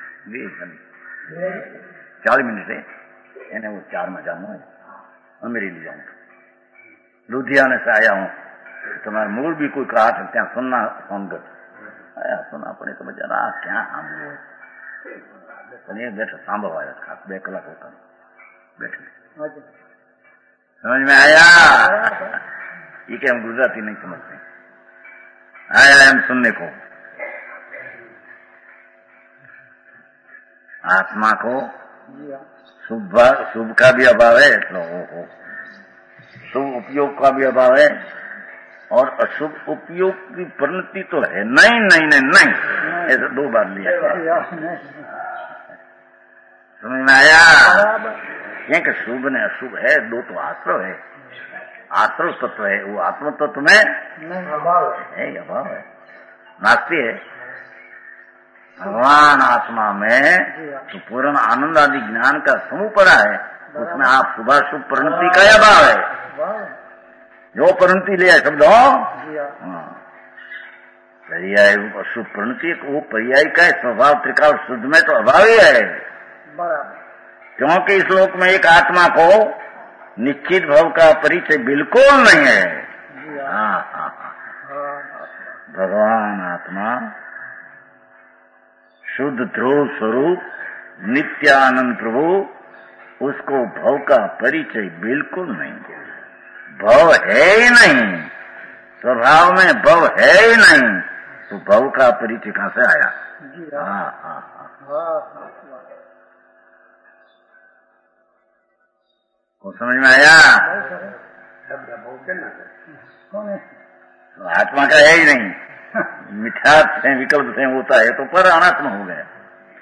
चार मिनट है એને वो चार में जाना है, अमेरिका जाऊँ लुधियाने से आया हूँ। तुम्हारे मूल भी कोई कहा था क्या सुनना संगत आया सुना पड़े तो बचा रहा क्या सांभो बैठा सांभो आया खास बे कलाक होता बैठे। समझ में आया? ये क्या हम गुजराती नहीं समझते, आया हम सुनने को। आत्मा को शुभ शुभ का भी अभाव है, शुभ उपयोग का भी अभाव है, और अशुभ उपयोग की परिणति तो है नहीं नहीं नहीं नहीं, ऐसा दो बार लिया। समझ में आया? ये कि शुभ ने अशुभ है, दो तो आश्रव है, आश्रव तत्व है, वो आत्म तत्व में अभाव है, अभाव है, नास्ती है। भगवान आत्मा में तो पूर्ण आनंद आदि ज्ञान का समूह पड़ा है, उसमें आप शुभाशुभ परिणति का अभाव है। जो परिणति लिया शब्दों पर्याय अशुभ परिणति, वो पर्याय का स्वभाव त्रिकाल शुद्ध में तो अभाव ही है। क्योंकि इस लोक में एक आत्मा को निश्चित भाव का परिचय बिल्कुल नहीं है। हाँ हाँ भगवान आत्मा शुद्ध ध्रुव स्वरूप नित्यानंद प्रभु, उसको भव का परिचय बिल्कुल नहीं, भव है ही नहीं, स्वभाव में भव है ही नहीं, तो भव का परिचय कहां से आया? हाँ हाँ हाँ को समझ में आया? तो आत्मा का है ही नहीं, मिथ्यात्व से विकल्प से होता है तो पर अनात्मा हो गया।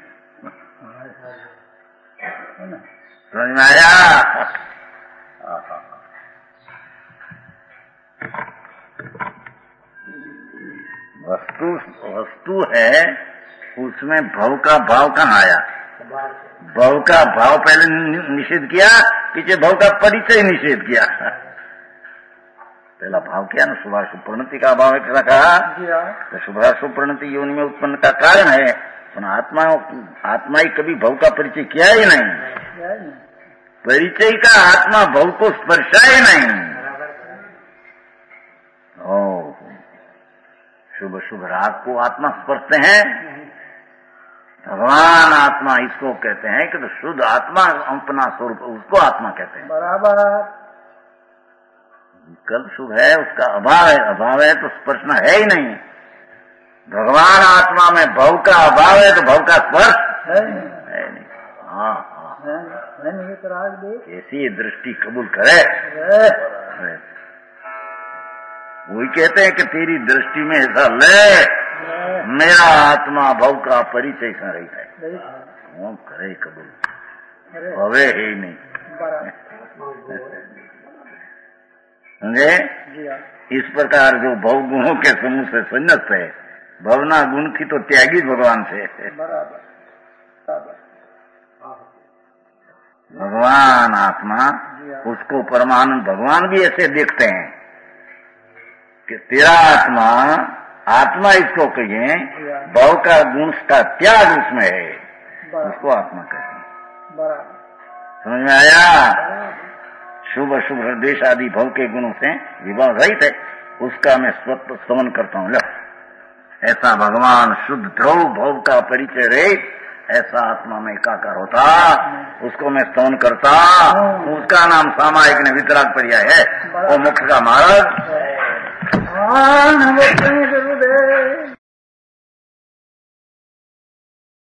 समझ में आया? वस्तु वस्तु है, उसमें भव का भाव कहाँ आया? भव का भाव पहले निषेध किया, पीछे भव का परिचय निषेध किया। पहला भाव क्या ना शुभाशुभ परिणति का अभाव है, क्या कहा? तो शुभाशुभ परिणति योनि में उत्पन्न का कारण है, पर आत्मा आत्मा ही कभी भव का परिचय किया ही नहीं, परिचय का आत्मा भव को स्पर्शा ही नहीं। ओ शुभ शुभ राग को आत्मा स्पर्शते हैं, भगवान आत्मा इसको कहते हैं कि तो शुद्ध आत्मा अपना स्वरूप, उसको आत्मा कहते हैं। बराबर विकल्प शुभ है, उसका अभाव है, अभाव है तो स्पर्शना है ही नहीं। भगवान आत्मा में भव का अभाव है तो भव का स्पर्श है नहीं। हाँ हाँ ऐसी दृष्टि कबूल करे, वही कहते हैं कि तेरी दृष्टि में ऐसा ले, मेरा आत्मा भव का परिचय से रही है, वो करे कबूल, भवे है ही नहीं। समझे? इस प्रकार जो भव गुणों के समूह से संन्यास्त है, भवना गुण की तो त्यागी भगवान से, भगवान आत्मा, उसको परमानंद भगवान भी ऐसे देखते हैं कि तेरा आत्मा, आत्मा इसको कहिए, भव का गुण का त्याग उसमें है, उसको आत्मा कहते हैं। समझ में आया? शुभ अशुभ हृदय आदि भव के गुणों से विवाह रहित है, उसका मैं स्वत्व स्तमन करता हूं। लो, ऐसा भगवान शुद्ध ध्रुव भव का परिचय रहित ऐसा आत्मा में एकाकार होता, उसको मैं स्तमन करता, उसका नाम सामायिक ने वितराग पढ़िया है, वो मुख्य का मार्ग।